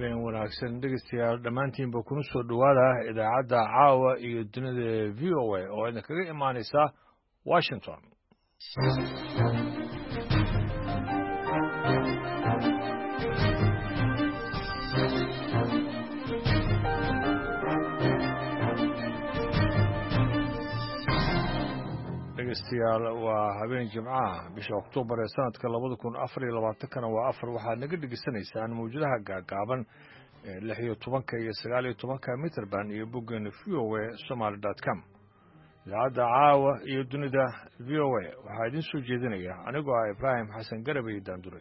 habeen wanaagsan dhegeystayaal dhammaantiinba kuna soo dhowaada idaacadda caawa iyo dunida v o a oo idinkaga imaanaysa washington dhegeystayaal waa habeen jimcaha bisha oktoobar ee sanadka 2024 waa 4 waxaad naga dhegeysanaysaan mawjadaha gaagaaban ee 16 iyo 19 mitrban iyo boggeena voa somali.com idaacadda caawa iyo dunida v o a waxaa idiin soo jeedinaya anigoo ah ibraahim xasan garab iyo daanduray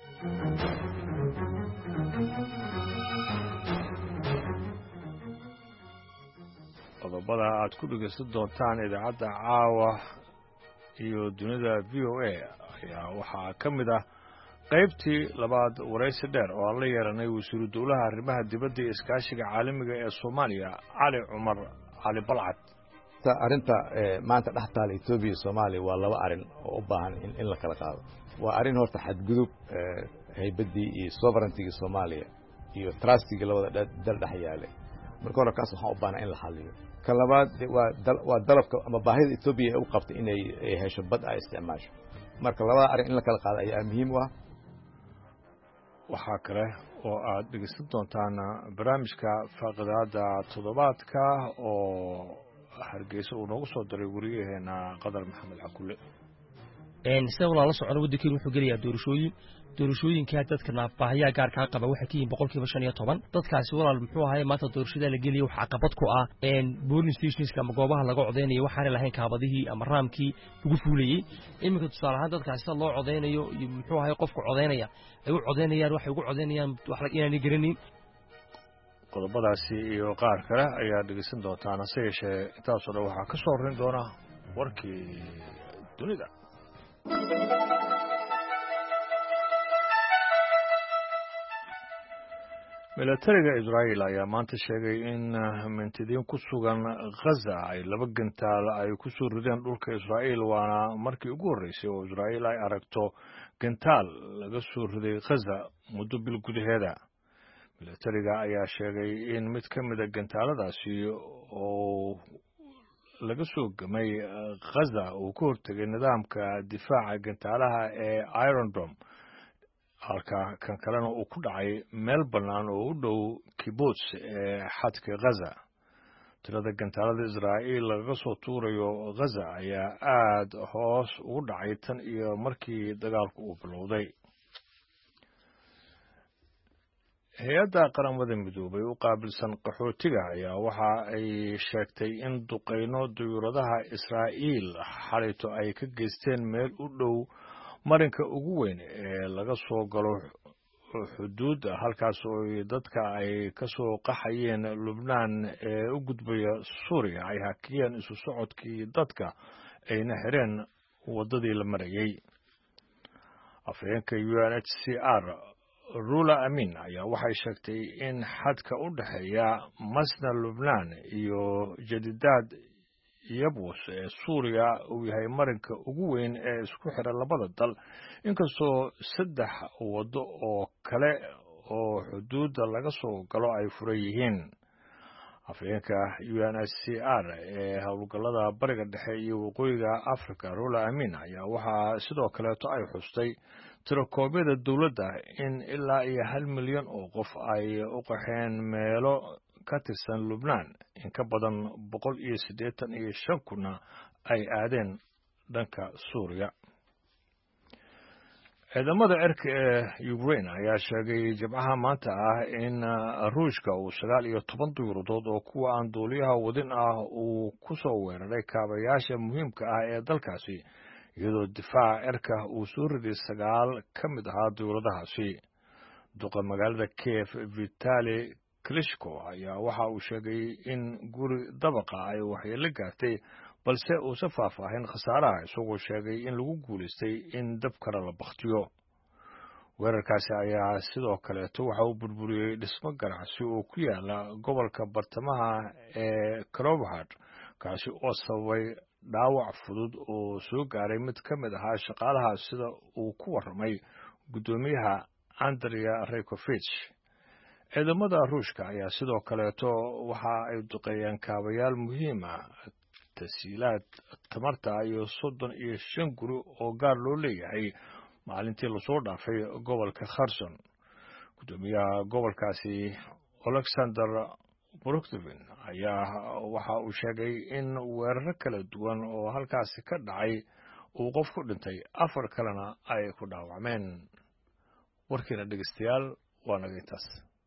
qodobada aad ku dhegeysan doontaan idaacadda caawa iyo dunida v o a ayaa waxaa ka mid ah qaybtii labaad waraysi dheer oo aan la yeeranay wasiiru dowlaha arrimaha dibadda iyo iskaashiga caalamiga ee soomaaliya cali cumar cali balcad arrinta maanta dhex taala etoobiya iyo soomaaliya waa laba arrin oo u baahan in la kala qaado waa arrin horta xadgudub haybaddii iyo sovereigntigii soomaaliya iyo trustigii labada dal dhex yaale marka hore kaas waxaan u baahnaa in la xalliyo kan labaad waa dalabka ama baahida etoobiya ee u qabtay inay hesho bad ay isticmaasho marka labada arrin in la kala qaado ayaa muhiim u ah waxaa kale oo aad dhegeysan doontaan barnaamijka faaqidaada toddobaadka oo hargeysa uu noogu soo diray wariyaheena qadar maxamed cakulle sida walaa la socona waddankeenu wuxuu gelayaa doorashooyinkaa dadka baahiyaha gaarkaa qaba waxay ka yihiin 15%. dadkaasi walaal muxuu ahaay maanta doorashada la geliya waxaa caqabad ku ah polling stationska ama goobaha laga codeynayo waxaanay lahayn kaabadihii ama raamkii lagu fuulayey iminka tusaale ahaan dadkaasi sida loo codeynayo iyo muxuu ahaay qofka codeynaya ay u codeynayaan waxay ugu codeynayaan inaanay garanin qodobadaasi iyo qaar kale ayaa dhegeysan doontaan hase yeeshee intaasoo dhan waxaa ka soo horin doona warkii dunida milatariga israa'iil ayaa maanta sheegay in mintidiin ku sugan khaza ay laba gantaal ay ku soo rideen dhulka israa'iil waana markii ugu horreysay oo israa'iil ay aragto gantaal laga soo riday khaza muddo bil gudaheeda milatariga ayaa sheegay in mid ka mida gantaaladaasi oo laga soo gamay khaza uu ka hortegay nidaamka difaaca gantaalaha ee iron dome halka kan kalena uu ku dhacay meel bannaan oo u dhow kibuts ee xadka khaza tirada gantaalada israa'iil lagaga soo tuurayo khaza ayaa aad hoos ugu dhacay tan iyo markii dagaalku uu bilowday hay-adda qaramada midoobay u qaabilsan qaxootiga ayaa waxa ay sheegtay in duqayno dayuuradaha israa'iil xalayto ay ka geysteen meel u dhow marinka ugu weyn ee laga soo galo xuduudda halkaas oo dadka ay ka soo qaxayeen lubnaan ee u gudbaya suuriya ay hakiyeen isu socodkii dadka ayna xireen waddadii la marayey afhayeenka UNHCR rula amin ayaa waxay sheegtay in xadka u dhexeeya masna lubnaan iyo jadidaad yabus ee suuriya uu yahay marinka ugu weyn ee isku xira labada dal inkastoo 3 waddo oo kale oo xuduudda laga soo galo ay furan yihiin afhayeenka UNHCR ee howlgallada bariga dhexe iyo waqooyiga africa rula amin ayaa waxaa sidoo kaleeto ay xustay tirakoobyada dowladda in ilaa iyo 1 milyan oo qof ay u qaxeen meelo ka tirsan lubnaan in ka badan 185 kuna ay aadeen dhanka suuriya ciidamada cirka ee Ukraine ayaa sheegay jimcaha maanta ah in ruushka uu 19 diyuuradood oo kuwa aan duuliyaha wadin ah uu ku soo weeraray kaabayaasha muhiimka ah ee dalkaasi iyadoo difaaca cirka uu soo riday 9 ka mid ahaa diyuuradahaasi duqa magaalada Kiev Vitali Klitschko ayaa waxa uu sheegay in guri dabaqa ay waxyeello gaartay balse uusan faahfaahin khasaaraha isagoo sheegay in lagu guulaystay in dabkana la bakhtiyo weerarkaasi ayaa sidoo kaleeto waxa uu burburiyey dhismo ganacsi oo ku yaala gobolka bartamaha ee Krovhad kaasi oo sababay dhaawac fudud oo soo gaaray mid ka mid ahaa shaqaalaha sida uu ku warramay guddoomiyaha Andrea Rekovich ciidamada ruushka ayaa sidoo kaleeto waxa ay duqeeyeen kaabayaal muhiim ah tasiilaad tamarta iyo 35 guri oo gaar loo leeyahay maalintii lasoo dhaafay gobolka Kherson. Gudoomiyaha gobolkaasi Alexander Brookhovin ayaa waxa uu sheegay in weerar kala duwan oo halkaasi ka dhacay uu qof ku dhintay 4 kalena ay ku dhaawacmeen. warkiina dhegeystayaal waa naga intaas.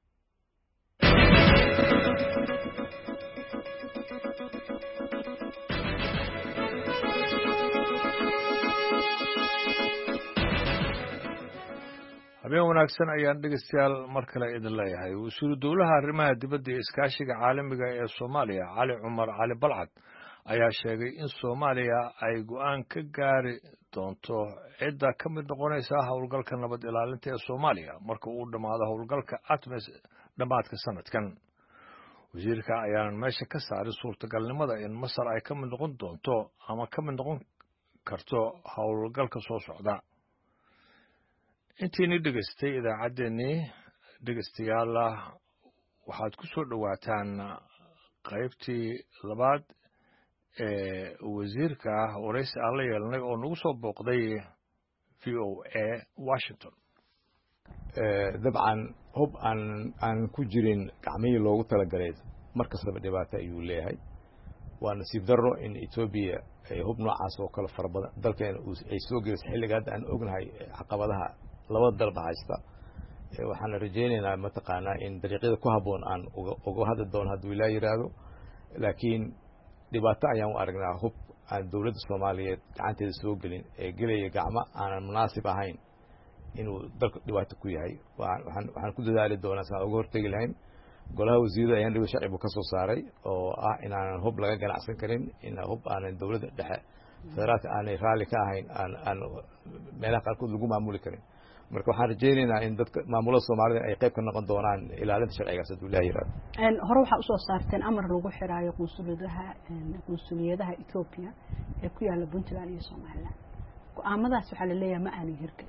habeen wanaagsan ayaan dhegeystayaal mar kale idin leeyahay. wasiiru dowlaha arrimaha dibadda iyo iskaashiga caalamiga ee Soomaaliya Cali Cumar Cali Balcad ayaa sheegay in Soomaaliya ay go'aan ka gaari doonto cidda ka mid noqonaysa howlgalka nabad ilaalinta ee Soomaaliya marka uu dhamaado howlgalka ATMIS dhamaadka sanadkan. wasiirka ayaa meesha ka saaray suurtagalnimada in Masar ay ka mid noqon doonto ama ka mid noqon karto howlgalka soo socda. intiini dhegaystay idaacaddeenii dhegaystayaal waxaad ku soo dhowaataan qaybtii labaad ee wasiirka waraysi aan la yeelnay oo nagu soo booqday VOA Washington. dabcan hub aan ku jirin gacmihii loogu talagalay mar kastaba dhibaato ayuu leeyahay. waa nasiib darro in Ethiopia ay hub noocaas oo kale fara badan dalkeena ay soo gelisay xilliga hadda aan ognahay caqabadaha labada dalba haysta. waxaan rajaynaynaa mataqaanaa in dariiqyada ku habboon aan uga hadli doono hadduu ilaa yiraahdo. laakiin dhibaato ayaan u aragnaa hub aan dowladda Soomaaliyeed gacanteeda soo gelin ee gelaya gacmo aanan munaasib ahayn inuu dalka dhibaato ku yahay. waxaan ku dadaali doonaa saan uga hortegi lahayn. golaha wasiirada ayaan dhibo sharci buu ka soo saaray oo ah inaanan hub laga ganacsan karin, in hub aanan dowladda dhexe federaalka aanay raalli ka ahayn aan meelaha qaarkood lagu maamuli karin. marka waxaan rajaynaynaa in dadka maamulada Soomaalida ay qayb ka noqon doonaan ilaalinta sharcigaas hadduu ilaahay yiraahdo. hore waxaa usoo saarteen amar lagu xiraayo qunsuliyadaha Ethiopia ee ku yaala Puntland iyo Somaliland. go'aamadaas waxaa la leeyahay ma aanay hirgelin.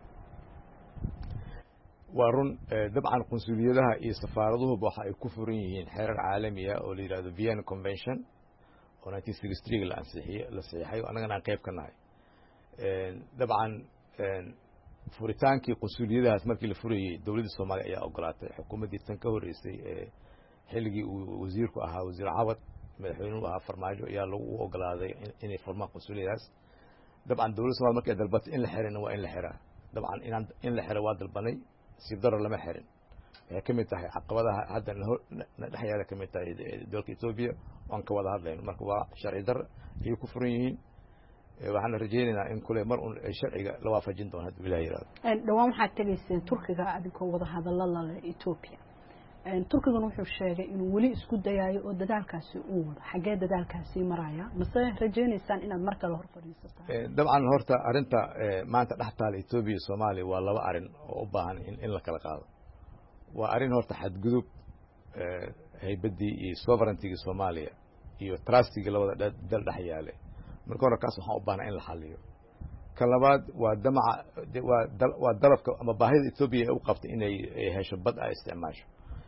waa run. dabcan qunsuliyadaha iyo safaaraduhu waxa ay ku furan yihiin xeerar caalami ah oo la yiraahdo Vienna Convention oo 1963 la saxiixay annagana aan qayb ka nahay. dabcan furitaankii qunsuliyadahaas markii la furayay dowladda Soomaaliya ayaa ogolaatay. xukuumaddii tan ka horeysay xilligii uu wasiirku ahaa wasiir Cawad madaxweynuhu ahaa Farmaajo ayaa lagu ogolaaday inay furmaan qunsuliyadaas. dabcan dowladda Soomaaliya markay dalbatay in la xirina waa in la xiraa. dabcan in la xiro waa dalbanay, siib daro lama xirin. waxay ka mid tahay caqabadaha hadda dhex yaala ka mid tahay dalka Ethiopia waan ka wada hadlayno. marka waa sharci dar ayay ku furan yihiin. waxaan rajaynaynaa in kule mar ay sharciga la waafajin doono hadduu ilaahay yiraahdo. dhawaan waxaad tegayseen Turkiga adigoo wada hadallada leh Ethiopia. Turkiga wuxuu sheegay inuu weli isku dayayo oo dadaalkaasi uu wado. xagee dadaalkaasi maraya? mase rajaynaysaan inaad mar kale hor fadhiisataan? dabcan horta arinta maanta dhex taal Ethiopia iyo Soomaaliya waa laba arin oo u baahan in la kala qaado. waa arin horta xadgudub haybadii iyo sovereignty-ga Soomaaliya iyo trust-ga labada dal dhex yaale. marka hore kaas waxaan u baahnaa in la xalliyo. kan labaad waa damaca waa dalabka ama baahida Ethiopia ay u qabtay inay hesho bad ay isticmaasho.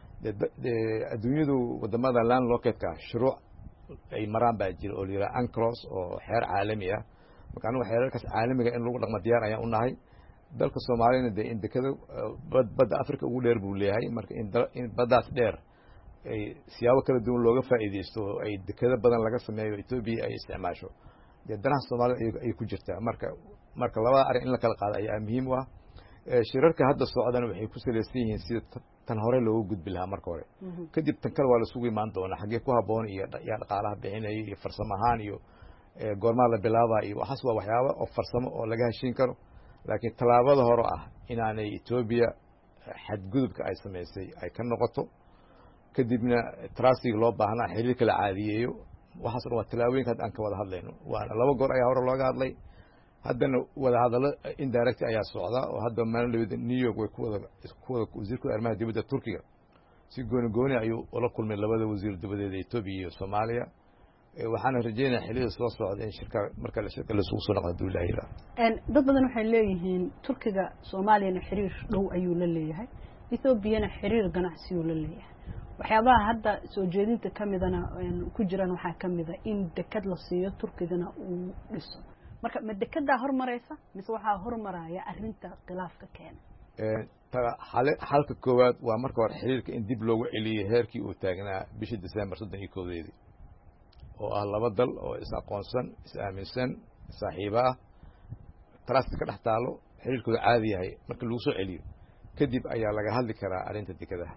adduunyadu wadamada landlocked-ka shuruuc ay maraan baa jira oo la yiraahdo UNCLOS oo xeer caalami ah. marka anigu xeerarkaas caalamiga in lagu dhaqmo diyaar ayaan u nahay. dalka Soomaaliyeed in dekada badda Afrika ugu dheer buu leeyahay. marka in baddaas dheer ay siyaabo kala duwan looga faa'iideysto ay dekada badan laga sameeyo Ethiopia ay isticmaasho. danaha Soomaaliya ay ku jirtaa. marka labada arin in la kala qaado ayaa muhiim u ah. shirarka hadda socdana waxay ku saleysan yihiin sida tan hore loogu gudbi lahaa marka hore. kadib tan kale waa la isugu imaan doonaa xagee ku habboon iyo dhaqaalaha bixinaya iyo farsamo ahaan iyo goormaa la bilaabaa iyo waxaas waa waxyaabo oo farsamo oo laga heshiin karo. laakiin tallaabada hore ah inaanay Ethiopia xadgudubka ay samaysay ay ka noqoto kadibna trust-ga loo baahnaa xiriirka la caadiyeeyo. waxaas waa tallaabooyinka aan ka wada hadlayno. waana laba goor ayaa hore looga hadlay. haddana wada hadallo indirect ayaa socda oo hadda maalin New York way ku wada wasiirka arrimaha dibadda Turkiga si gooni ayuu ula kulmay labada wasiir dibadeed Ethiopia iyo Soomaaliya. waxaan rajaynayaa xilliga soo socda in marka la isugu soo noqdo hadduu ilaahay yiraahdo. dad badan waxay leeyihiin Turkiga Soomaaliyana xiriir dhow ayuu la leeyahay. Ethiopiana xiriir ganacsi oo la leeyahay waxyaabaha hadda soo jeedinta kamidana ku jiraan waxaa kamida in dekad la siiyo Turkigana uu dhiso marka ma dekada hormaraysa mise waxaa hormaraya arrinta khilaafka keenay halka koowaad waa marka hore xiriirka in dib loogu celiyo heerkii uu taagnaa bishii December 31 oo ah laba dal oo is aqoonsan is aaminsan saaxiiba ah trust ka dhaxtaalo xiriirkooda caadi yahay marka lagu soo celiyo kadib ayaa laga hadli karaa arrinta dekadaha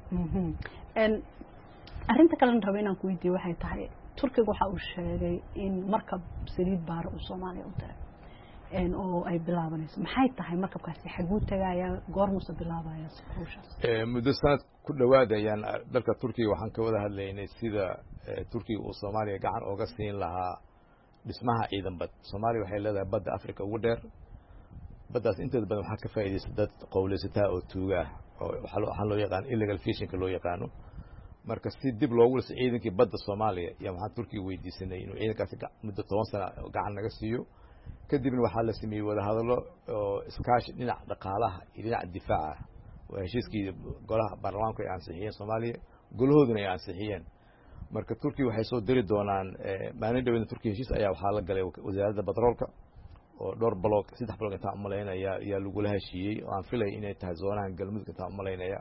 arrinta kale aan rabo inaan ku weydiiyo waxay tahay Turkiga waxa uu sheegay in markab saliid baar uu Soomaaliya u diray oo ay bilaabanayso maxay tahay markabkaasi xaguu tagaya goormuuse bilaabaya hawshaas muddo sanad ku dhawaadayaan dalka Turkiga waxaan ka wada hadlaynay sida Turkiga uu Soomaaliya gacan uga siin lahaa dhismaha ciidan bad Soomaaliya waxay leedahay badda Afrika ugu dheer baddaas inteeda badan waxaa ka faa'iideystay dad qowleysataa oo tuuga ah oo waxaa loo yaqaan illegal fishing loo yaqaano marka si dib loogu lisay ciidankii badda Soomaaliya iyo waxaan Turkiga weydiisanay inuu ciidankaasi muddo 10 sano gacan naga siiyo kadibna waxaa la sameeyay wada hadallo oo iskaashi dhinaca dhaqaalaha iyo dhinaca difaaca oo heshiiskii golaha baarlamaanka ay ansixiyeen Soomaaliya golahooduna ay ansixiyeen marka Turkiga waxay soo diri doonaan maalin dhaweyn Turkiga heshiis ayaa waxaa la galay wasaaradda batroolka oo dhowr block 3 block inta umaleynaya ayaa lagu la heshiiyay oo aan filay inay tahay zoonahan galmudug inta umaleynaya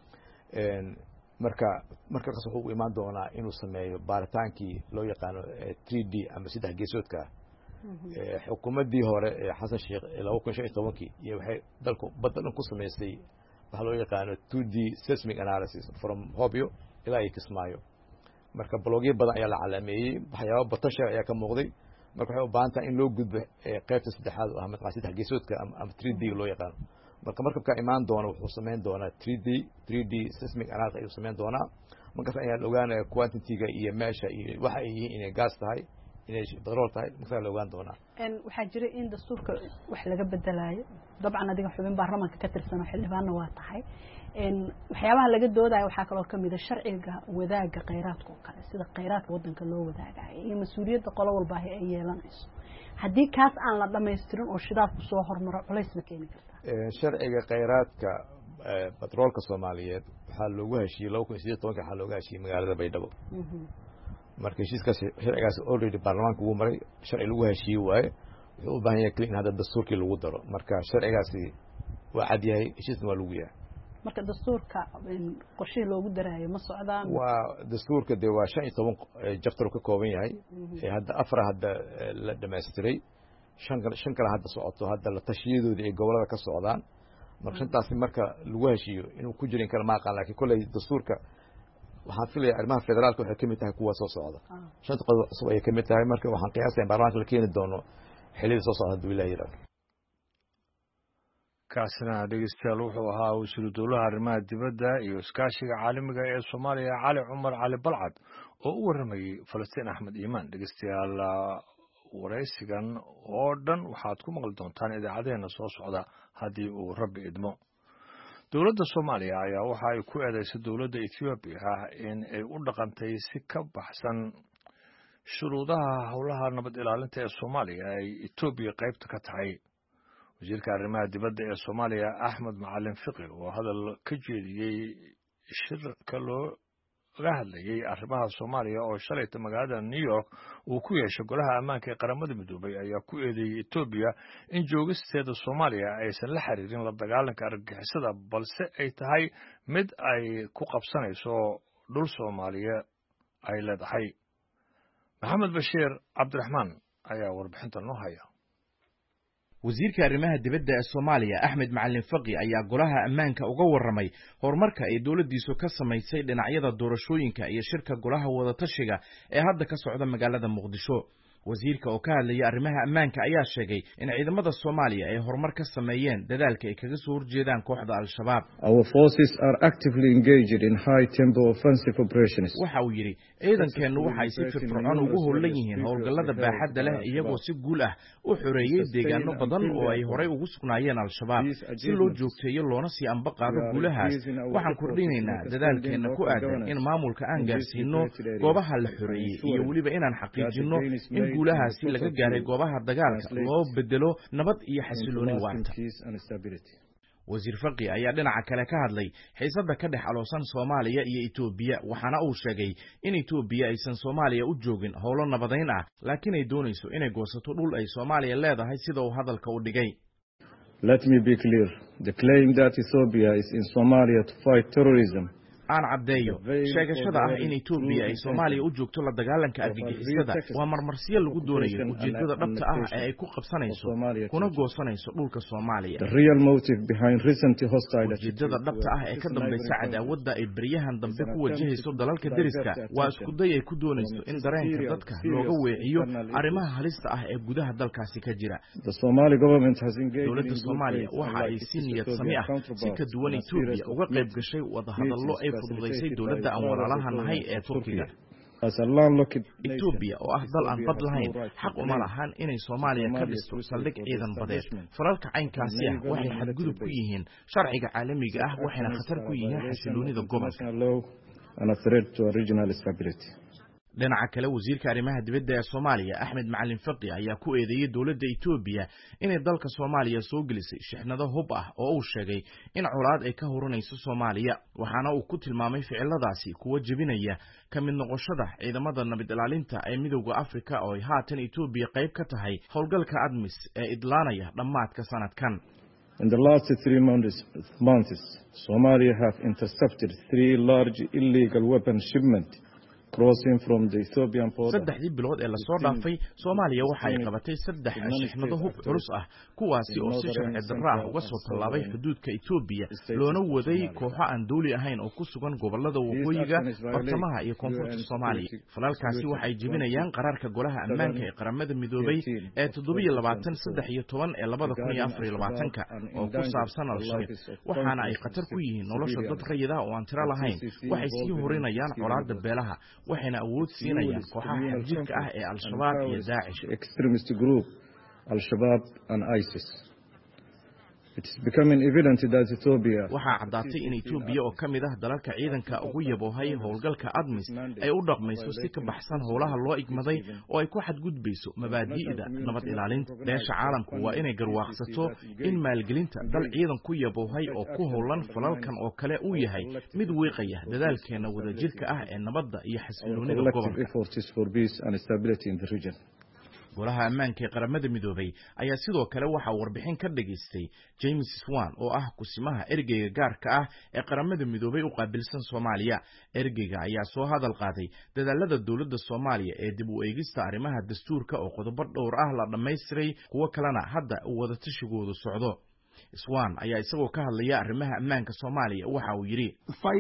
marka qas wuxuu imaan doonaa inuu sameeyo baaritaankii loo yaqaano 3D ama 3 geesoodka xukuumadii hore ee Xasan Sheekh 2015 iyo waxay dalku badan ku sameysay waxa loo yaqaano 2D seismic analysis from Hobyo ilaa Kismaayo marka blogyo badan ayaa la calaameeyay waxyaabo batasha ayaa ka muuqday marka waxay u baahan tahay in loo gudbo qaybta saddexaad oo ah mid 3 geesoodka ama 3D loo yaqaano marka imaan doona wuxuu sameyn doonaa 3D seismic analysis ayuu sameyn doonaa markaas ayaa la ogaanaya quantity-ga iyo meesha iyo waxa ay yihiin inay gas tahay inay batrool tahay markaas la ogaan doonaa waxaa jira in dastuurka wax laga bedelayo dabcan adiga xubin baarlamaanka ka tirsan xildhibaanna waa tahay waxyaabaha laga doodayo waxaa kaloo kamid ah sharciga wadaaga kheyraadka oo kale sida kheyraadka wadanka loo wadaagayo iyo mas'uuliyadda qolo walba ay yeelanayso haddii kaas aan la dhameystirin oo shidaalku soo hormaro culays ma keeni kartaa sharciga kheyraadka batroolka Soomaaliyeed waxaa loogu heshiiyay 2018 waxaa loogu heshiiyay magaalada Baydhabo marka heshiiskaas sharcigaas already baarlamaanka uu maray sharci lagu heshiiyay waaye wuxuu u baahan yahay in hadda dastuurkii lagu daro marka sharcigaasi waa cad yahay heshiisna waa lagu yahay marka dastuurka qorshe loogu daraayo ma socdaan waa dastuurka de waa 15 chapter ka kooban yahay hadda afar hadda la dhameystiray shan kala hadda socoto hadda la tashiyadoodii ay gobolada ka socdaan marka shantaasi marka lagu heshiiyo inuu ku jirin kala ma aqaan laakiin kulay dastuurka waxaan filayaa arrimaha federaalka waxay kamid tahay kuwa soo socda shanta qodob cusub ay kamid tahay marka waxaan qiyaasay baarlamaanka la keeni doono xilliga soo socda haddii ilaahay yiraahdo kaasina dhegeystayaal wuxuu ahaa wasiiru dowlaha arrimaha dibadda iyo iskaashiga caalamiga ee Soomaaliya Cali Cumar Cali Balcad oo u waramayay Falastiin Axmed Iimaan dhegeystayaal waraysigan oo dhan waxaad ku maqli doontaan idaacadeena soo socda haddii uu Rabbi idmo dowladda Soomaaliya ayaa waxa ay ku eedeysay dowladda Ethiopia in ay u dhaqantay si ka baxsan shuruudaha howlaha nabad ilaalinta ee Soomaaliya ay Ethiopia qaybta ka tahay wasiirka arrimaha dibadda ee Soomaaliya Axmed Macalin Fiqi oo hadal ka jeediyay shirka looga hadlayay arrimaha Soomaaliya oo shalayta magaalada New York uu ku yeeshay golaha ammaanka ee qaramada midoobay ayaa ku eedeeyay Ethiopia in joogisteeda Soomaaliya aysan la xiriirin la dagaalanka argagixisada balse ay tahay mid ay ku qabsanayso dhul Soomaaliya ay leedahay Maxamed Bashiir Cabdiraxmaan ayaa warbixinta noo haya wasiirka arrimaha dibadda ee Soomaaliya Axmed Macalin Fiqi ayaa golaha ammaanka uga waramay horumarka ay dawladdiisu ka samaysay dhinacyada doorashooyinka iyo shirka golaha wada tashiga ee hadda ka socda magaalada Muqdisho wasiirka oo ka hadlayay arrimaha ammaanka ayaa sheegay in ciidamada Soomaaliya ay horumar ka sameeyeen dadaalka ay kaga soo horjeedaan kooxda Al-Shabaab. Our forces are actively engaged in high tempo offensive operations. Waxa uu yiri ciidankeenu waxay si firfircoon ugu howlan yihiin howlgallada baaxadda leh iyagoo si guul ah u xoreeyay deegaano badan oo ay horey ugu sugnaayeen Al-Shabaab si loo joogteeyo loona sii anba qaado guulahaas. Waxaan kordhinaynaa dadaalkeena ku aadan in maamulka aan gaarsiino goobaha la xoreeyay iyo waliba inaan xaqiijino in guulahaasi laga gaaray goobaha dagaalka loo bedelo nabad iyo xasilooni waarta wasiir Faqi ayaa dhinaca kale ka hadlay xiisadda ka dhex aloosan Soomaaliya iyo Itoobiya waxaana uu sheegay in Itoobiya aysan Soomaaliya u joogin howlo nabadeyn ah laakiin ay doonayso inay goosato dhul ay Soomaaliya leedahay sida uu hadalka u dhigay. Let me be clear. The claim that Ethiopia is in Somalia to fight terrorism aan caddeeyo sheegashada ah in Itoobiya ay Soomaaliya u joogto la dagaalanka argagixisada waa marmarsiyo lagu doonayo ujeedada dhabta ah ee ay ku qabsanayso kuna goosanayso dhulka Soomaaliya. The real motive behind recent hostile ujeedada dhabta ah ee ka dambaysa cadaawada ay bariyahan dambe ku wajahayso dalalka deriska waa isku day ay ku doonayso in dareenka dadka looga weeciyo arrimaha halista ah ee gudaha dalkaasi ka jira. The Somali government has engaged dowladda Soomaaliya waxa ay si niyad sami ah si ka duwan Itoobiya uga qayb gashay wada hadallo ay fududeysay dowladda aan walaalaha nahay ee Turkiga. Itoobiya oo ah dal aan bad lahayn xaq uma lahan inay Soomaaliya ka dhisto saldhig ciidan badeed. Falalka caynkaasi ah waxay xadgudub ku yihiin sharciga caalamiga ah waxayna khatar ku yihiin xasiloonida gobolka. dhinaca kale wasiirka arrimaha dibadda ee Soomaaliya Axmed Macalin Faqi ayaa ku eedeeyay dowladda Itoobiya inay dalka Soomaaliya soo gelisay shixnado hub ah oo uu sheegay in colaad ay ka horanayso Soomaaliya waxaana uu ku tilmaamay ficiladaasi kuwa jabinaya ka mid noqoshada ciidamada nabad ilaalinta ee Midowga Afrika oo ay haatan Itoobiya qayb ka tahay howlgalka ADMIS ee idlaanaya dhamaadka sanadkan. In the last 3 months, Somalia have intercepted 3 large illegal weapon shipments crossing from the Ethiopian border. saddexdii bilood ee la soo dhaafay Soomaaliya waxa ay qabatay 3 shixnado hub culus ah kuwaasi oo si sharci darro ah uga soo tallaabay xuduudka Itoobiya loona waday kooxo aan dawli ahayn oo ku sugan gobolada waqooyiga bartamaha iyo koonfurta Soomaaliya. falalkaasi waxay jibinayaan qaraarka golaha ammaanka ee qaramada midoobay ee 723 ee 2024 oo ku saabsan al-Shabaab waxaana ay khatar ku yihiin nolosha dad rayid ah oo aan tiro lahayn waxay sii horinayaan colaadda beelaha waxayna awood siinayaan kooxaha xagjirka ah ee al-Shabaab iyo Daesh extremist group al-Shabaab and ISIS. It is becoming evident that Ethiopia waxa caddaatay in Itoobiya oo kamid ah dalalka ciidanka ugu yaboohay howlgalka ADMIS ay u dhaqmayso si ka baxsan howlaha loo igmaday oo ay ku xadgudbayso mabaadi'da nabad ilaalinta. beesha caalamku waa inay garwaaqsato in maalgelinta dal ciidan ku yaboohay oo ku howlan falalkan oo kale uu yahay mid wiiqaya dadaalkeena wadajirka ah ee nabadda iyo xasiloonida gobolka. golaha ammaanka ee qaramada midoobay ayaa sidoo kale waxa warbixin ka dhageystay James Swan oo ah kusimaha ergeyga gaarka ah ee qaramada midoobay u qaabilsan Soomaaliya. ergeyga ayaa soo hadal qaaday dadaalada dowladda Soomaaliya ee dib u eegista arrimaha dastuurka oo qodobo dhowr ah la dhameystiray kuwa kalena hadda wada tashigoodu socdo. Swan ayaa isagoo ka hadlaya arrimaha ammaanka Soomaaliya waxa uu yiri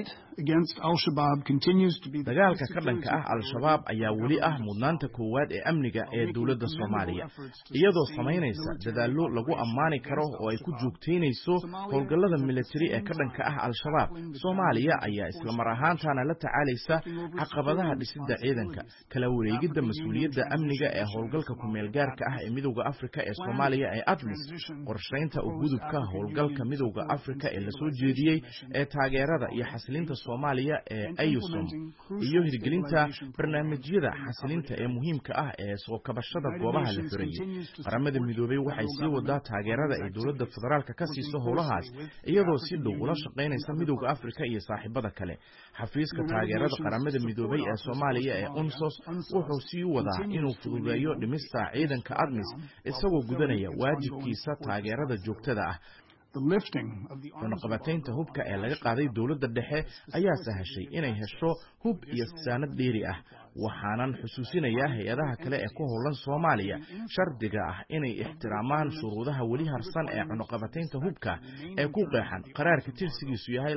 dagaalka ka dhanka ah al-Shabaab ayaa weli ah mudnaanta koowaad ee amniga ee dowladda Soomaaliya iyadoo sameynaysa dadaallo lagu ammaani karo oo ay ku joogteynayso howlgallada military ee ka dhanka ah al-Shabaab. Soomaaliya ayaa isla mar ahaantaana la tacaalaysa caqabadaha dhisidda ciidanka kala wareegidda mas'uuliyadda amniga ee howlgalka ku meel gaarka ah ee Midowga Afrika ee Soomaaliya ee ADMIS qorsheynta u gudubka howlgalka Midowga Afrika ee la soo jeediyay ee taageerada iyo xasilinta Soomaaliya ee AUSOM iyo hirgelinta barnaamijyada xasilinta ee muhiimka ah ee soo kabashada goobaha la xuriyay. qaramada midoobay waxay sii wadaa taageerada ay dowladda federaalka ka siiso howlahaas iyadoo si dhow ula shaqeynaysa Midowga Afrika iyo saaxiibada kale. xafiiska taageerada qaramada midoobay ee Soomaaliya ee UNSOS wuxuu sii wadaa inuu fududeeyo dhimista ciidanka ADMIS isagoo gudanaya waajibkiisa taageerada joogtada ah. cunaqabataynta hubka ee laga qaaday dowladda dhexe ayaa sahashay inay hesho hub iyo saanad dheeri ah waxaanan xusuusinayaa hay'adaha kale ee ku howlan Soomaaliya shardiga ah inay ixtiraamaan shuruudaha weli harsan ee cunaqabataynta hubka ee ku qeexan qaraarka tirsigiisu yahay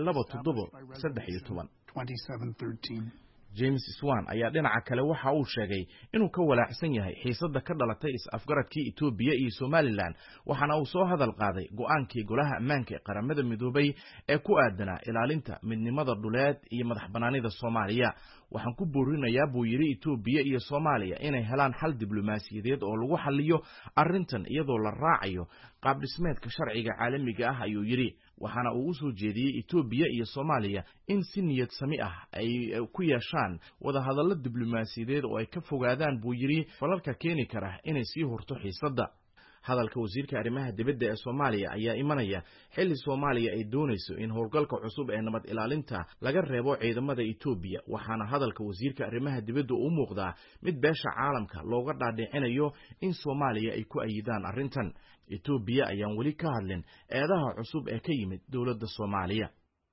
2713. James Swan ayaa dhinaca kale waxa uu sheegay inuu ka walaacsan yahay xiisadda ka dhalatay is-afgaradkii Itoobiya iyo Somaliland waxaana uu soo hadal qaaday go'aankii golaha ammaanka ee qaramada midoobay ee ku aadanaa ilaalinta midnimada dhuleed iyo madaxbanaanida Soomaaliya. waxaan ku boorinayaa buu yiri Itoobiya iyo Soomaaliya inay helaan xal diblomaasiyadeed oo lagu xalliyo arrintan iyadoo la raacayo qaab dhismeedka sharciga caalamiga ah ayuu yiri. waxaana uu soo jeediyay Itoobiya iyo Soomaaliya in si niyad sami ah ay ku yeeshaan wada hadallo diblomaasiyadeed oo ay ka fogaadaan buu yiri falalka keeni kara inay sii horto xiisadda. hadalka wasiirka arrimaha dibadda ee Soomaaliya ayaa imanaya xilli Soomaaliya ay doonayso in howlgalka cusub ee nabad ilaalinta laga reebo ciidamada Itoobiya waxaana hadalka wasiirka arrimaha dibadda u muuqdaa mid beesha caalamka looga dhaadhicinayo in Soomaaliya ay ku ayidaan arrintan Itoobiya ayaan wali ka hadlin eedaha cusub ee ka yimid dawladda Soomaaliya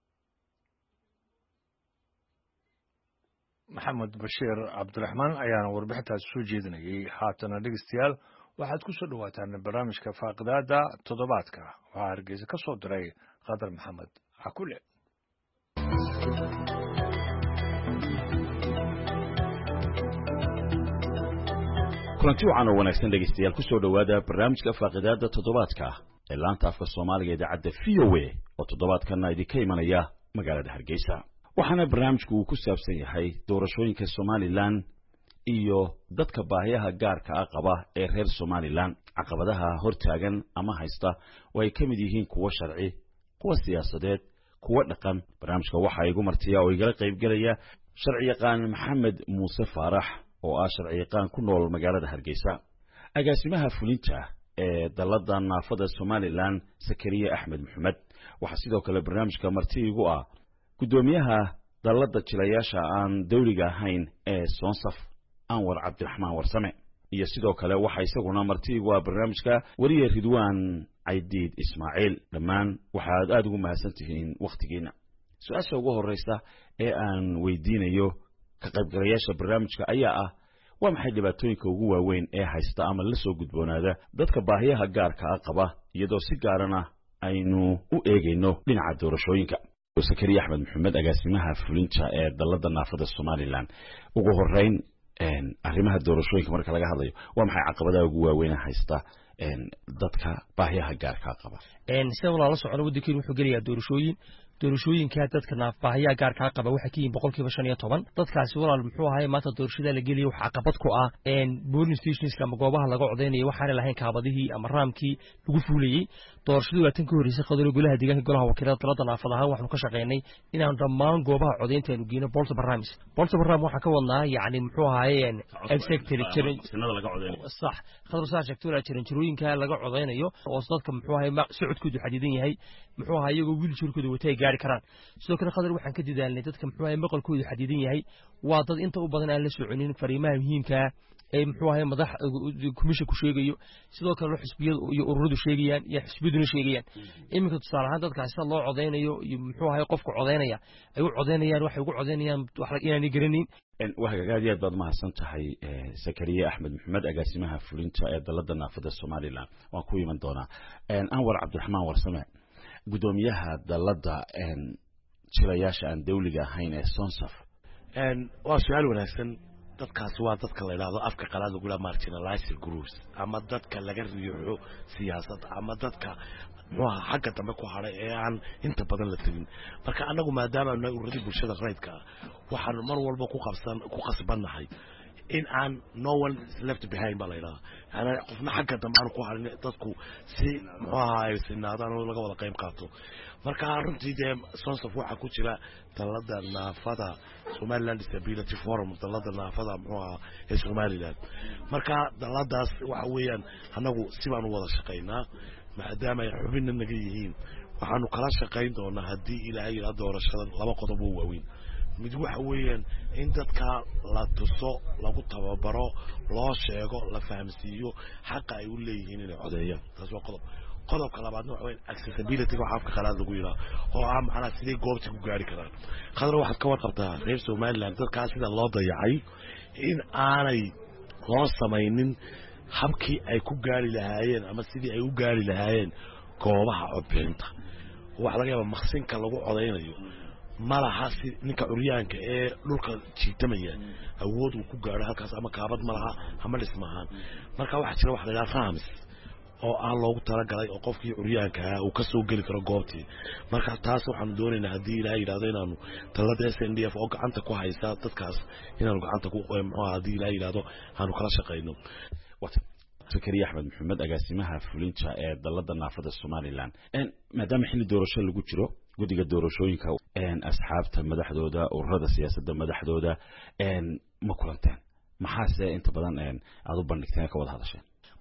maxamed bashiir cabdiraxmaan ayaana warbixintaas soo jeedinayay haatana dhegeystayaal waxaad ku soo dhawaataan barnaamijka faaqidaada toddobaadka waxaa hargeysa ka soo diray qadar maxamed cakule kulanti wacan oo wanaagsan dhegeystayaal ku soo dhawaada barnaamijka faaqidaada toddobaadka ee laanta afka Soomaaliga idaacadda VOA oo toddobaadkana idinka imanaya magaalada Hargeysa waxaana barnaamijku uu ku saabsan yahay doorashooyinka Somaliland iyo dadka baahiyaha gaarka ah qaba ee reer Somaliland caqabadaha hortaagan ama haysta way ka mid yihiin kuwa sharci kuwa siyaasadeed kuwa dhaqan barnaamijka waxa igu martiya oo igala qayb galaya sharci yaqaan Maxamed Muuse Faarax oo ah sharci yaqaan ku nool magaalada Hargeysa agaasimaha fulinta ee dalada naafada Somaliland Sakariya Axmed Maxamed waxa sidoo kale barnaamijka marti igu ah gudoomiyaha dalada jilayaasha aan dawliga ahayn ee Sonsaf Anwar Cabdiraxmaan Warsame iyo sidoo kale waxa isaguna marti igu ah barnaamijka wariye Ridwaan Aydiid Ismaaciil dhamaan waxaad aad ugu mahadsantihiin waqtigiina su'aasha ugu horeysa ee aan weydiinayo ka qaybgalayaasha barnaamijka ayaa ah waa maxay dhibaatooyinka ugu waaweyn ee haysta ama la soo gudboonaada dadka baahiyaha gaarka ah qaba iyadoo si gaarana aynu u eegayno dhinaca doorashooyinka Sakariya Axmed Maxamed agaasimaha fulinta ee dalada naafada Somaliland ugu horeyn arrimaha doorashooyinka marka laga hadlayo waa maxay caqabadaha ugu waaweyn haysta dadka baahiyaha gaarka ah qaba sida walaalo socdo waddankeenu wuxuu gelayaa doorashooyinka dadka baahiyaha gaarka qaba waxa ka yihiin 15% dadkaasi walaal muxuu ahaay maanta doorashada la geliyo waxa caqabad ku ah polling stations ama goobaha laga codeynayo waxaan lahayn kaabadihii ama raamkii lagu fuulayay doorashadu waa tan ka horeysay qodobka golaha deegaanka golaha wakiilada dalada naafadaha waxaanu ka shaqeynay inaan dhammaan goobaha codeynta aanu geeyno bolta barnaamij waxa ka wadnaa yaani muxuu ahaay executive sanada laga codeynayo sax qadar saar sheegtoola jirooyinka laga codeynayo oo dadka muxuu ahaay socodkoodu xadidan yahay muxuu ahaay iyagoo wiilshirkooda watay gaari karaan sidoo kale qadar waxaan ka didaalnay dadka muxuu ahaay maqalkoodu xadidan yahay waa dad inta u badan aan la soconin fariimaha muhiimka ay muxuu ahaay madax komishan ku sheegayo sidoo kale xisbiyada iyo ururadu sheegayaan iyo xisbiyaduna sheegayaan iminka tusaale ahaan dadkaasi loo codeynayo iyo muxuu ahaay qofka codeynaya ay u codeynayaan waxay ugu codeynayaan wax la inaan garanin وهاجاد ياد بعد ما حسنتها سكرية أحمد محمد أجاسمها فلنتا دلدا نافذة الصوماليلاند وكوي من دونا أنور عبد الرحمن ورسمع قدوميها دلدا شرياش أن دولة هين سونسف وسؤال وناسن dadkaas waa dadka la yiraahdo afka qalaad lagu la marginalized groups ama dadka laga riixo siyaasad ama dadka waa xagga dambe ku haray ee aan inta badan la tagin marka anagu maadaama ay ururada bulshada raydka waxaan mar walba ku qasbanahay in aan no one is left behind bala yiraahdo ana qofna xagga dambe aan ku harin dadku si ay sinaadaan oo laga wada qayb qaato marka runtii Sonsaf waxa ku jira dalada naafada Somaliland Disability Forum dalada naafada ee Somaliland marka daladaas waxa weeyaan anagu si baan u wada shaqeynaa maadaama ay xubin naga yihiin waxaanu kala shaqeyn doonaa hadii Ilaahay ila doorashada laba qodob oo waaweyn mid waxa weeyaan in dadka la tuso lagu tababaro loo sheego la fahamsiiyo xaq ay u leeyihiin inay codeeyaan taas waa qodobka labaadna waxa weyn accessibility waxa afka qalaad lagu yiraahdo oo ah macna sidii goobta ku gaari karaan qadar waxaad ka warqabtaa reer Somaliland dadka sida loo dayacay in aanay loo samaynin habkii ay ku gaari lahaayeen ama sidii ay u gaari lahaayeen goobaha codbixinta waxa laga yaabaa maqsinka lagu codeynayo malaha si ninka curyaanka ee dhulka jiitamaya awood uu ku gaaro halkaas ama kaabad malaha ama dhismahan marka waxa jira wax la yiraahdo raamis oo aan loogu talagalay oo qofkii curyaanka uu ka soo gali karo goobtii marka taas waxaan doonaynaa hadii Ilaahay yiraahdo inaanu talada SNDF oo gacanta ku haysa dadkaas inaanu gacanta ku hadii Ilaahay yiraahdo aanu kala shaqeyno Sakariya Axmed Maxamed agaasimaha fulinta ee dalada naafada Somaliland maadaama xilli doorasho lagu jiro gudiga doorashooyinka asxaabta madaxdooda ururada siyaasadda madaxdooda ma kulanteen maxaase inta badan aad u bandhigteen ka wada hadasheen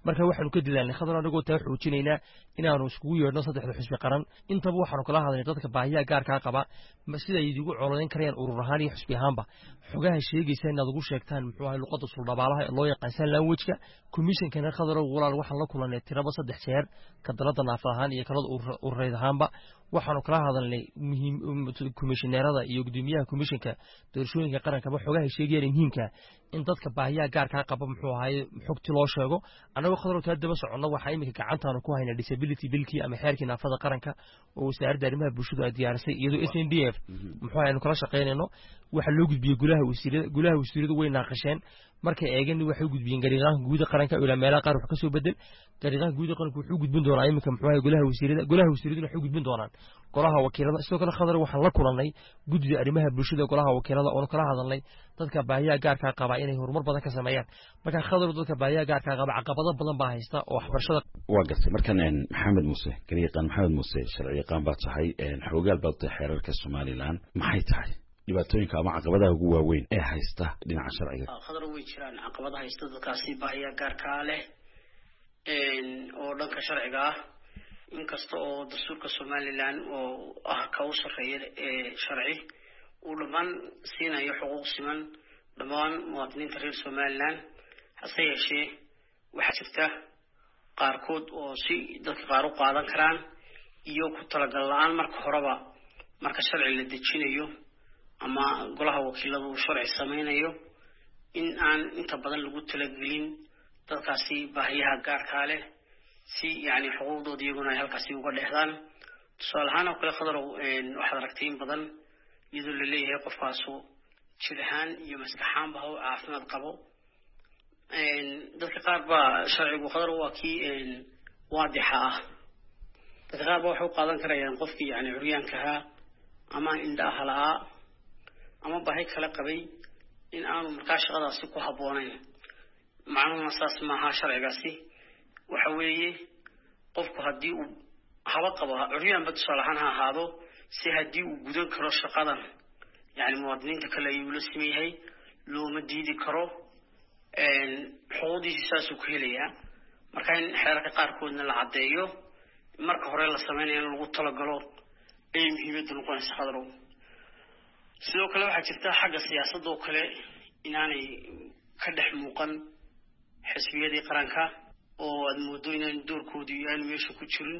marka waxaanu ka dadaalnay khadar anagoo taa xoojinaynaa inaanu iskugu yeedhno saddexda xisbi qaran intaba waxaanu kala hadalnay dadka baahiyaha gaarkaa qaba sida ay idigu coladeyn karayaan urur ahaan iyo xisbi ahaanba xogaha sheegaysa inaad ugu sheegtaan muxuu ahay luqadda suldhabaalaha ee loo yaqaan sign language-ka commissionkana khadarow walaal waxaan la kulannay tiraba 3 jeer ka dalada naafad ahaan iyo kalada urureed ahaanba waxaanu kala hadalnay komishineerada iyo gudoomiyaha komishinka doorashooyinka qarankaba xogaha sheegayaan muhiimka in dadka baahiyaha gaarkaa qaba muxuu ahay xogti loo sheego anagoo khadarow taa daba soconno waxaa iminka gacantaanu ku haynaa disability billkii ama xeerkii naafada qaranka oo wasaaradda arrimaha bulshadu ay diyaarisay iyadoo SNDF muxuu ahay aanu kala shaqaynayno waxa loo gudbiyey golaha wasiiradu way naaqasheen markay eegeen waxay u gudbiyeen gariiqaanka guud qaranka ilaa meelaha qaar wax ka soo bedel gariiqaanka guud qaranka wuxuu gudbin doonaa iminka muxuu ahay golaha wasiiraduna waxay gudbin doonaan golaha wakiilada sidoo kale khadar waxaan la kulannay guddiga arrimaha bulshada golaha wakiilada oo kala hadalnay dadka baahiyaha gaarka qaba inay horumar badan ka sameeyaan marka khadar dadka baahiyaha gaarka qaba caqabado badan baa haysta oo waxbarashada waa gartay markan maxamed muuse gariiqaan maxamed muuse sharci yaqaan baa tahay xoogaal baa tahay xeerarka Soomaaliland maxay tahay dhibaatooyinka ama caqabadaha ugu waaweyn ee haysta dhinaca sharciga khadar way jiraan caqabadaha haysta dadkaasi baahiyaha gaarka leh oo dhanka sharciga ah inkasta oo dastuurka Soomaaliland oo ka u sareeya sharci uu dhamaan siinayo xuquuq siman dhamaan muwaadiniinta reer Soomaaliland hase yeeshee waxaa jirta qaarkood oo si dadka qaar u qaadan karaan iyo ku talagal la'aan marka horeba marka sharci la dejinayo ama golaha wakiiladu uu sharci sameynayo in aan inta badan lagu talagelin dadkaasi baahiyaha gaarka leh si yani xuquuqdooda iyaguna ay halkaasi uga dheexdaan tusaale ahaan oo kale khadarow waxaad aragtay in badan iyadoo la leeyahay qofkaasu jir ahaan iyo maskax ahaanba ha caafimaad qabo dadka qaar baa sharcigu khadarow waa kii waadixa ah dadka qaar baa waxay u qaadan karayaan qofkii yani curyaanka ahaa ama indhaha la'aa ama baahi kala qabay in aanu markaa shaqadaasi ku habboonayn macnuhuna saas maaha sharcigaasi waxa weeye qofku haddii uu haba qabo curyaanba tusaale ahaan ha ahaado si haddii uu gudan karo shaqadan yani muwaadiniinta kale ayuu la sameeyay looma diidi karo xuquuqdiisa saasuu ku helayaa marka in xeerarka qaarkoodna la caddeeyo marka hore la sameynayo in lagu talagalo ay muhiimadda noqonaysa khadarow sidoo kale waxaa jirta xagga siyaasadda oo kale inaanay ka dhex muuqan xisbiyadii qaranka oo aad moodo inaan doorkoodu yaanu meesha ku jirin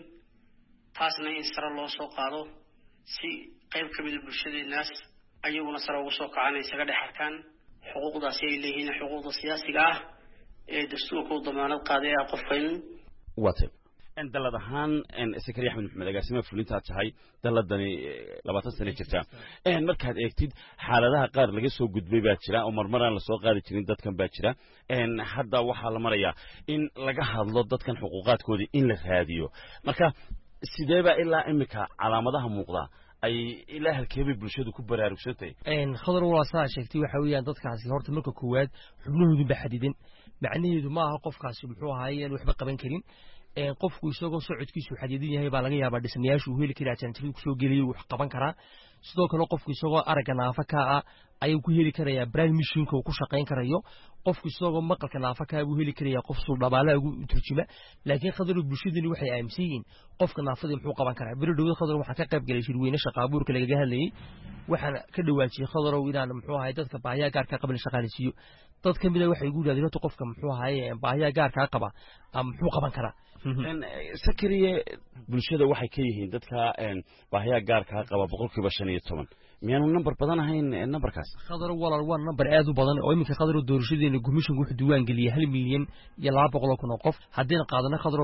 taasna in sare loo soo qaado si qayb ka mid ah bulshadeenaas ayaguna sare ugu soo kacaan isaga dhex arkaan xuquuqdaasi ay leeyihiin xuquuqda siyaasiga ah ee dastuurka u damaanad qaaday qofka in wate dalad ahaan Sakariya Axmed Maxamed agaasimaha fulinta tahay daladani 20 sano jirta markaad eegtid xaaladaha qaar laga soo gudbay baa jira oo marmaraan la soo qaadi jirin dadkan baa jira hadda waxa la marayaa in laga hadlo dadkan xuquuqaadkooda in la raadiyo marka sideeba ilaa imika calaamadaha muuqda ay ilaa halkeebay bulshadu ku baraarugsantay khadar waa saa sheegtay waxa weeyaan dadkaasi horta marka koowaad xubnahoodu ba xadidan macnaheedu ma aha qofkaasi muxuu ahaayeen waxba qaban karin qofku isagoo socodkiisu xadidan yahay baa laga yaabaa dhismayaashu uu heli karaa janjariid ku soo geliyo wax qaban karaa sidoo kale qofku isagoo aragga naafa ka ah ayuu ku heli karayaa braille machine-ka uu ku shaqayn karayo qofku isagoo maqalka naafa ka buu heli karayaa qof soo dhabaalaha ugu turjuma laakiin khadar bulshadani waxay aaminsan yihiin qofka naafada muxuu qaban karaa bari dhawada khadar waxa ka qayb galay shirweyne shaqaabuurka laga hadlayay waxaan ka dhawaajiyay khadarow inaan muxuu ahay dadka baahiyaha gaarka qaba shaqaaleysiyo dad ka mid ah waxay ugu yiraahdeen qofka muxuu ahay baahiyaha gaarka qaba ama muxuu qaban karaa Sakariya bulshada waxay ka yihiin dadka baahiyaha gaarka qaba 15% miyaanu number badan ahayn numberkaas khadar walaal waa number aad u badan oo iminka khadar doorashadeena commission wuxuu diiwaan geliyay 1 milyan iyo 200,000 qof haddii qaadana khadar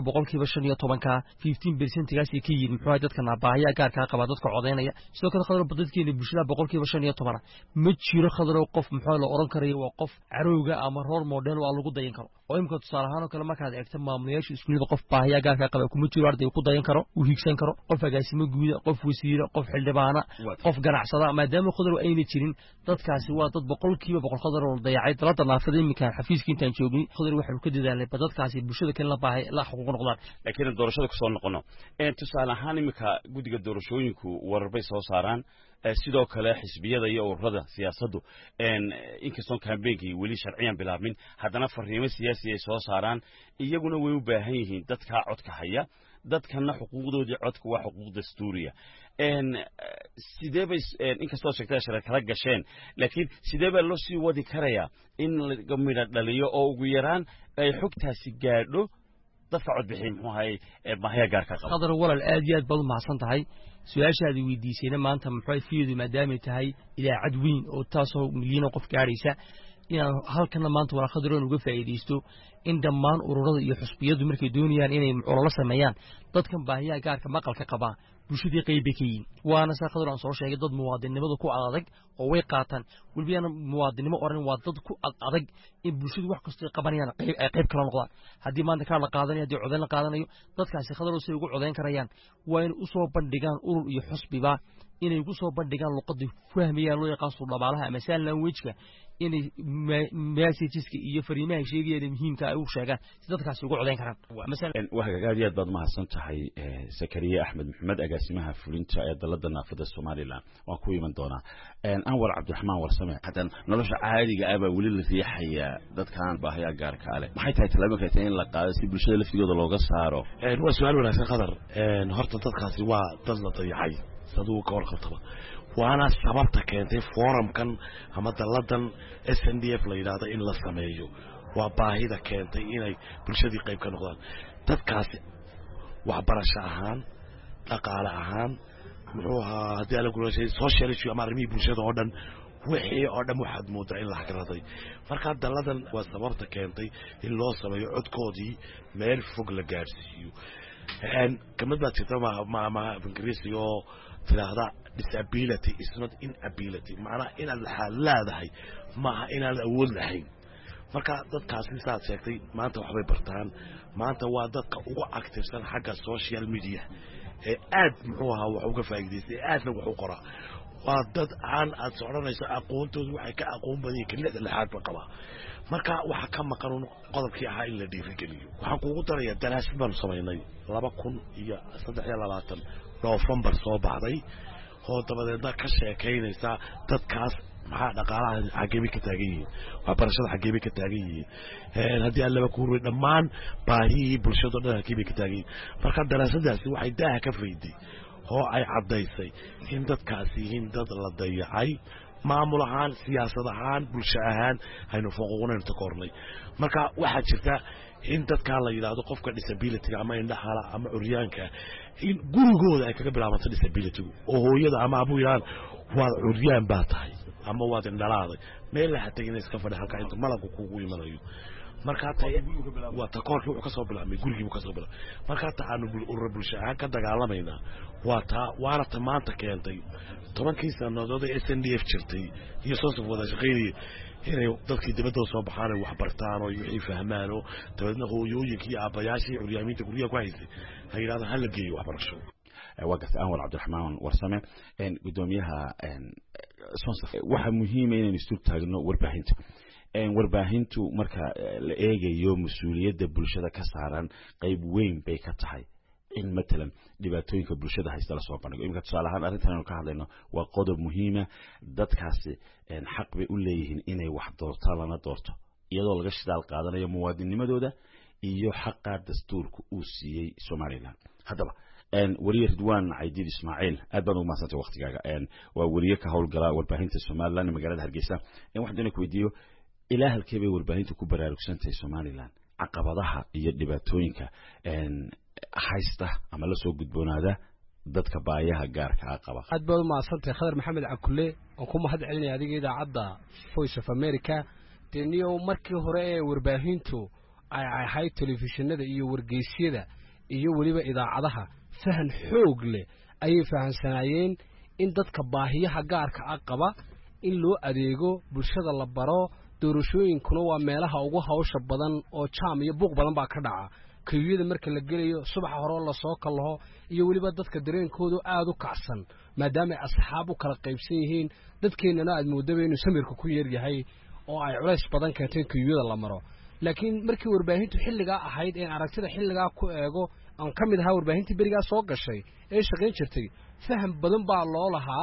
15% ka 15% gaas ka yihiin muxuu ahay dadka baahiyaha gaarka qaba dadka codeynaya sidoo kale khadar dadkeena bulshada 15% ma jiro khadar qof muxuu la oran karayo waa qof carowga ama role model oo lagu dayan karo oo imka tusaale ahaan kale markaad eegto maamulayaasha iskuulada qof baahiyaha gaarka qaba kuma jiro arday ku dayan karo uu higsan karo qof agaasimo guud qof wasiir qof xildhibaana qof ganacsada maadaama khadar ayna jirin dadkaasi waa dad 100% khadar oo dayacay dalada naafada imika xafiiska intaan joogay khadar waxa uu ka dadaalay dadkaasi bulshada kale la baahay la xuquuq noqdaan laakiin doorashada ku soo noqono tusaale ahaan imika gudiga doorashooyinku warbay soo saaraan sidoo kale xisbiyada iyo ururada siyaasaddu inkastoon kambeenkii weli sharciyan bilaabmin haddana fariimo siyaasi ay soo saaraan iyaguna way u baahan yihiin dadkaa codka haya dadkana xuquuqdoodii codka waa xuquuq dastuuriya sidee bay inkastoo sheegtay shirka kala gasheen laakiin sidee baa loo sii wadi karayaa in laga midho dhaliyo oo ugu yaraan ay xogtaasi gaadho dadka codbixin muxuu ahay baahiya gaarka qaba qadar walaal aad iyo aad baad mahadsan tahay su-aashaadii weydiisayna maanta muxuu fiidu maadaamay tahay idaacad weyn oo taasoo milyan qof gaadhaysa inaan halkana maanta walaal qadaroon uga faa'iidaysto in dhammaan ururada iyo xusbiyadu markay doonayaan inay ololo sameeyaan dadkan baahiyaha gaarka maqalka qaba bulshadii qayb ka yihiin waana saa qadar aan soo sheegay dad muwaadinimada ku adag oo way qaataan walbiyana muwaadinimo oran waa dad ku adag in bulshadu wax kasta ay qabanayaan qayb kala noqdaan haddii maanta ka la qaadanayo haddii codayn la qaadanayo dadkaasi qadar si ugu codayn karayaan waa in u soo bandhigaan urur iyo xusbiba inay ugu soo bandhigaan luqadda fahmayaan loo yaqaan suudabaalaha ama sign language-ka inay messageska iyo fariimaha sheegayaan muhiimka ay u sheegaan si dadkaasi ugu codayn karaan aad iyo aad baad mahadsan tahay Sakariye Axmed Maxamed agaasimaha fulinta ee dalada naafada Soomaaliland waan ku iman doonaa Anwar Cabdiraxmaan Warsame hadan nolosha caadiga ah baa wali la riixaya dadkan baahiya gaarka ah maxay tahay talaabo kale in la qaado si bulshada laftigooda looga saaro waa su'aal wanaagsan qadar horta dadkaasi waa dad la dayacay saduu ka warqabtaba waana sababta keentay forumkan ama daladan SNDF la yiraahdo in la sameeyo waa baahida keentay inay bulshadii qayb ka noqdaan dadkaasi waxbarasho ahaan dhaqaale ahaan muxuu ahaa haddii la guuleysay social issue ama arrimaha bulshada oo dhan wixii oo dhan waxaad moodaa in la hagraday marka daladan waa sababta keentay in loo sameeyo codkoodii meel fog la gaarsiiyo kamid baa jirta ma ingiriisi oo tiraahda disability is not inability macnaha inaad leedahay maaha inaad awood lahayn marka dadkaasi saad sheegtay maanta waxbay bartaan maanta waa dadka ugu activesan xagga social media ee aad muxuu ahaa wax uga faa'iideystay aadna wax u qoraa waa dad aan aad soconayso aqoontoodu waxay ka aqoon badan yihiin lixda lixaad ba qaba marka waxa ka maqan qodobkii ahaa in la dhiirigeliyo waxaan kuugu darayaa daraasad baan samaynay 2023 November soo baxday oo dabadeedna ka sheekaynaysa dadkaas maxaa dhaqaalaha xageemi ka taagan yihiin waxbarashada xageemi ka taagan yihiin haddii aan laba kuurey dhammaan baahihii bulshada dhan xageemi ka taagan yihiin marka daraasadaasi waxay daaha ka fayday oo ay caddaysay in dadkaasi yihiin dad la dayacay maamul ahaan siyaasad ahaan bulsho ahaan aynu foqoqonayn ta kornay marka waxaa jirta in dadka la yiraahdo qofka disability ama indhahala ama curyaanka in gurigooda ay kaga bilaabato disability oo hooyada ama abu yaan waa curyaan baa tahay ama waa indhalaaday meel la hatay inay iska fadhi halka inta malagu kugu imanayo marka tay waa takoorkii uu ka soo bilaabmay gurigii uu ka soo bilaabmay marka taanu urur bulsho ahaan ka dagaalamayna waana maanta keentay 10 sanadood ee SNDF jirtay iyo soo wada shaqeynay inay dadkii dibadda soo baxaan wax bartaan oo wixii fahmaan oo dabadna hooyooyinkii aabayaashii curyaaminta guriga ku haysay ay yiraahdaan hal geeyo waxbarasho waqti Anwar Cabdiraxmaan Warsame gudoomiyaha waxa muhiim ah in isu taagno warbaahintu marka la eegayo mas'uuliyadda bulshada ka saaran qayb weyn bay ka tahay in matalan dhibaatooyinka bulshada haysta la soo bandhigo imka tusaale ahaan arrintan aynu ka hadlayno waa qodob muhiima dadkaasi xaq bay u leeyihiin inay wax doortaan lana doorto iyadoo laga shidaal qaadanayo muwaadinimadooda iyo xaqa dastuurka uu siiyey Soomaaliland haddaba wariye Ridwaan Caydiid Ismaaciil aad baan ugu mahadsantahay waqtigaaga waa wariye ka howlgala warbaahinta Soomaaliland magaalada Hargeysa waxaan ku weydiiyo ilaa halkee bay warbaahintu ku baraarugsantahay Soomaaliland caqabadaha iyo dhibaatooyinka haysta ama la soo gudboonaada dadka baayaha gaarka ah qaba aad baad u mahadsantahay Khadar Maxamed Cabkulle oo ku mahad celinaya adiga idaacadda Voice of America taniyo markii hore ee warbaahintu ay ahayd telefishinada iyo wargeysyada iyo waliba idaacadaha fahan xoog leh ay fahansanayeen in dadka baahiyaha gaarka ah qaba in loo adeego bulshada la baro doorashooyinkuna waa meelaha ugu hawsha badan oo jaam iyo buuq badan baa ka dhaca kayuuyada marka la gelayo subax hore la soo kalaho iyo waliba dadka dareenkoodu aad u kacsan maadaama asxaab u kala qaybsan yihiin dadkeenana aad moodaba inuu samirka ku yar yahay oo ay culays badan keentay kayuuyada la maro laakiin markii warbaahintu xilliga ahayd ee aragtida xilliga ku eego aan kamid ahaa warbaahintii beriga soo gashay ee shaqeyn jirtay faham badan baa loo lahaa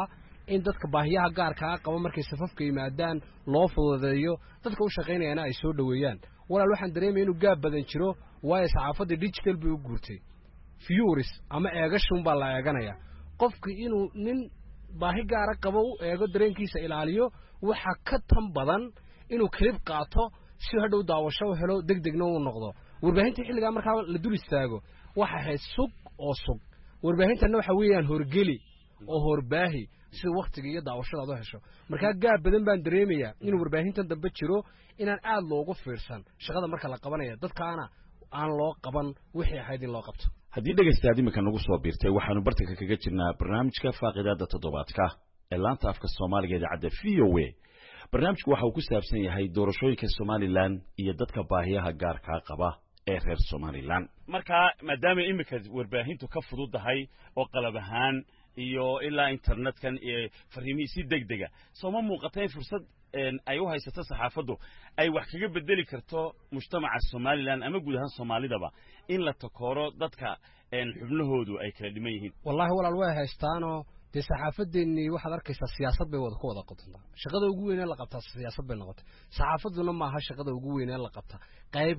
in dadka baahiyaha gaarka ah qaba markay safafka yimaadaan loo fududeeyo dadka u shaqaynayana ay soo dhaweeyaan walaal waxaan dareemayaa inuu gaab badan jiro waayo saxaafadda digital bay u guurtay viewers ama eegashun baa la eeganaya qofku inuu nin baahi gaar ah qabo u eego dareenkiisa ilaaliyo waxa ka tan badan inuu clip qaato si hadhow daawasho helo degdegna uu noqdo warbaahinta xilliga marka la dul istaago waxa hay sug warbaahintana waxa weeyaan horgeli oo horbaahi si waqtiga iyo daawashada oo hesho marka gaab badan baan dareemayaa inuu warbaahintan dambe jiro inaan aad loogu fiirsan shaqada marka la qabanayo dadkaana aan loo qaban wixii ahayd in loo qabto haddii dhegaystayaal imika nagu soo biirtay waxaanu bartanka kaga jirnaa barnaamijka faaqidaada toddobaadka ee laanta afka soomaaliga idaacadda VOA barnaamijku waxa uu ku saabsan yahay doorashooyinka Somaliland iyo dadka baahiyaha gaarka qaba ee reer Somaliland marka maadaama imika warbaahintu ka fududahay oo qalab ahaan iyo ilaa internetkan iyo fariimihiisa si degdega soo muuqatay fursad ay u haysato saxaafaddu ay wax kaga bedeli karto mujtamaca Somaliland ama guud ahaan Soomaalidaba in la takooro dadka xubnahoodu ay kala dhiman yihiin wallahi walaal way haystaano de saxaafadeeni waxaad arkaysaa siyaasad bay wada ku wada qotontaa shaqada ugu weyn ee la qabtaa siyaasad bay noqotay saxaafaduna ma aha shaqada ugu weyn ee la qabtaa qayb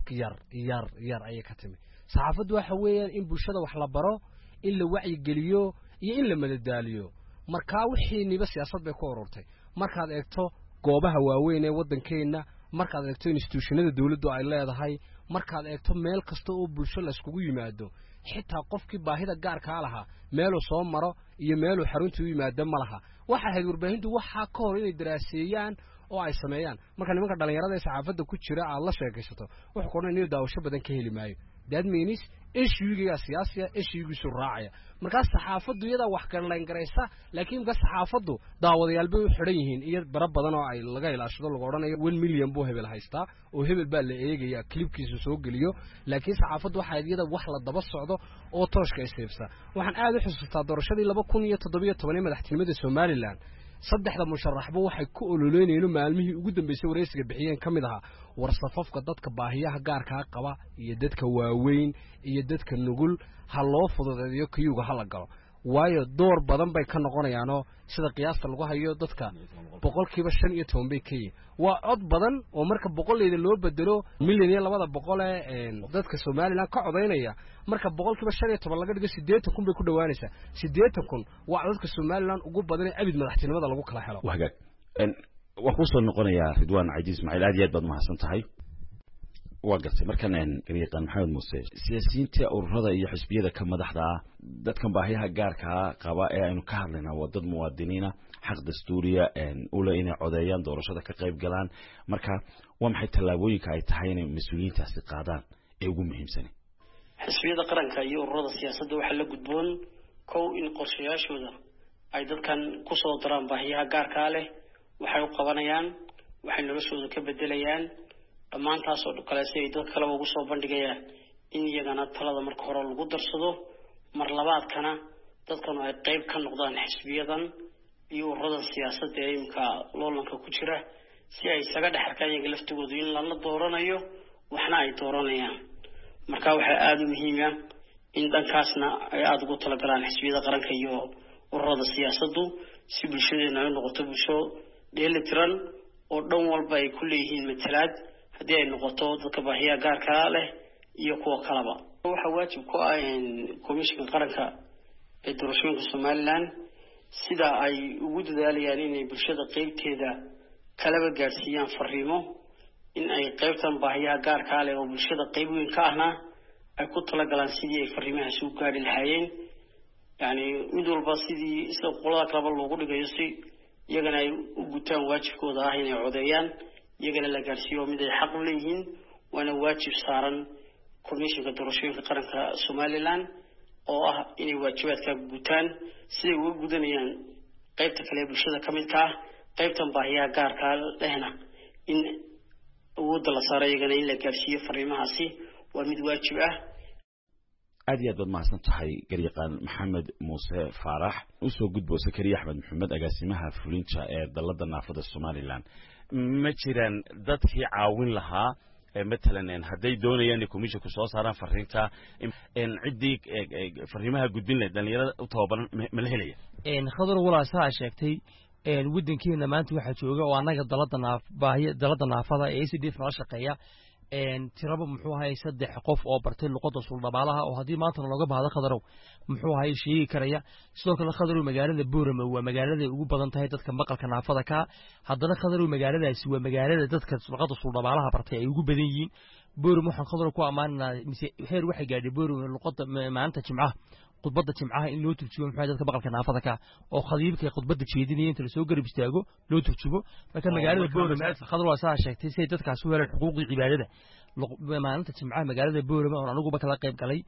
yar ay ka timi saxaafadu waxa weeyaan in bulshada wax la baro in la wacyi geliyo iyo in la madadaaliyo marka wixii niba siyaasad bay ku ururtay markaad eegto goobaha waaweyn ee wadankeena markaad eegto institutionada dawladdu ay leedahay markaad eegto meel kasta oo bulsho la iskugu yimaado xitaa qofkii baahida gaarka lahaa meelu soo maro iyo meelu xaruntu u yimaado malaha waxa ahayd warbaahintu waxa ka hor inay daraaseeyaan oo ay sameeyaan marka nimanka dhalinyarada ee saxaafadda ku jira aad la sheekaysato wuxuu qoran inuu daawasho badan ka heli maayo that means issuega siyaasiga issuegiisu raacaya marka saxaafaddu iyada wax kala garaysa laakiin ka saxaafaddu daawadayaal bay u xiran yihiin iyo bara badan oo ay laga ilaashado lagu oranayo 1 milyan buu hebel haystaa oo hebel baa la eegaya clipkiisu soo geliyo laakiin saxaafaddu waxa iyada wax la daba socdo oo tooshka ay seefsa waxaan aad u xusuustaa doorashadii 2017 madaxtinimada Somaliland saddexda musharaxba waxay ku ololeynayeen maalmihii ugu dambeysay wareysiga bixiyeen kamid aha war safafka dadka baahiyaha gaarka qaba iyo dadka waaweyn iyo dadka nugul ha loo fududeeyo kiyuga hala galo waayo door badan bay ka noqonayaan sida qiyaasta lagu hayo dadka 5% bay kay waa cod badan oo marka 100 loo bedelo milyan iyo 200 ee dadka Soomaaliland ka codeynaya marka 5% laga dhigo 80 bay ku dhawaanaysaa 80 waa dadka Soomaaliland ugu badan ee abid madaxtinimada lagu kala helo wahagaag wax ku soo noqonaya Ridwaan Cabdi Ismaaciil aad iyo aad baad mahadsan tahay waa gartay markan gariiqan Maxamed Muuse siyaasiyiinta ururada iyo xisbiyada ka madaxda dadkan baahiyaha gaarka qaba ee aynu ka hadlaynaa waa dad muwaadiniina xaq dastuuriya u leh inay codeeyaan doorashada ka qayb galaan marka waa maxay tallaabooyinka ay tahay inay mas'uuliyiintaasi qaadaan ee ugu muhiimsan xisbiyada qaranka iyo ururada siyaasadda waxa la gudboon in qorshayaashooda ay dadkan ku soo daraan baahiyaha gaarka leh waxay u qabanayaan waxay noloshooda ka bedelayaan dhammaantaas oo kale si ay dad kale ugu soo bandhigayaan in iyagana talada marka hore lagu darsado mar labaadkana dadkan ay qayb ka noqdaan xisbiyadan iyo ururada siyaasadda ee imka loolanka ku jira si ay isaga dhaxarkaan iyaga laftigooda in la dooranayo waxna ay dooranayaan marka waxa aad u muhiim ah in dhankaasna ay aad ugu talagalaan xisbiyada qaranka iyo ururada siyaasaddu si bulshadeena ay noqoto bulsho dheelitiran oo dhan walba ay ku leeyihiin matalaad haddii ay noqoto dadka baahiyaha gaarka leh iyo kuwa kaleba waxa waajib ku ah komishanka qaranka ee doorashooyinka Somaliland sida ay ugu dadaalayaan inay bulshada qaybteeda kalaba gaarsiiyaan fariimo in ay qaybtan baahiyaha gaarka leh oo bulshada qayb weyn ka ahna ay ku talagalaan sidii ay fariimahaas u gaari lahaayeen yani mid walba sidii sida qolada kale loogu dhigayo si iyagana ay u gutaan waajibkooda ah inay codeeyaan iyagana la gaarsiiyo mid ay xaq u leeyihiin waana waajib saaran komishanka doorashooyinka qaranka Somaliland oo ah inay waajibaadka gutaan si ay ugu gudanayaan qaybta kale ee bulshada ka midka ah qaybtan baahiyaha gaarka lehna in awoodda la saaray iyagana in la gaarsiiyo fariimahaasi waa mid waajib ah aad iyo aad baad mahadsan tahay gariiqan Maxamed Muuse Faarax u soo gudbo Sakariya Axmed Maxamed agaasimaha fulinta ee dalada naafada Somaliland ma jiraan dadkii caawin lahaa مثلا هدي دوني يعني كوميشن كسوساران فرينتا عدي فريمها جدين لدنيا وطبعا ملهلية خضر ولا ساعة شكتي ودنكينا ما أنت واحد شوجا وأنا قد ضلتنا باهي ضلتنا فضا ACD في الشقية ترى محوها يسد حقوف أو برتين لقطة سلطة بعلها وهذه ما تنلقى بهذا خضروا محوها يشيء كريا سلوك الخضر ومجال البورم ومجال وبدن تهيت كم بقى كنا فضا كا حضرنا خضر ومجال سوى مجال تذكر لقطة سلطة بعلها برتين يوجو بدين بورم وحن خضر كوا أمان هير واحد قاعد بورم لقطة ما أنت جمعه قطبة جمعها إن لو تبتشون محاجة كبقى كنا فضا كا أو خضيبك قطبة تشيدني أنت لسوق قريب استاجو لو تبتشوه فكان مجال البورم خضر وساعة شيء تسي تذكر سوى الحقوق العبادة ما أنت تسمعها مجال البورم وأنا نقول بكلا قيب كلي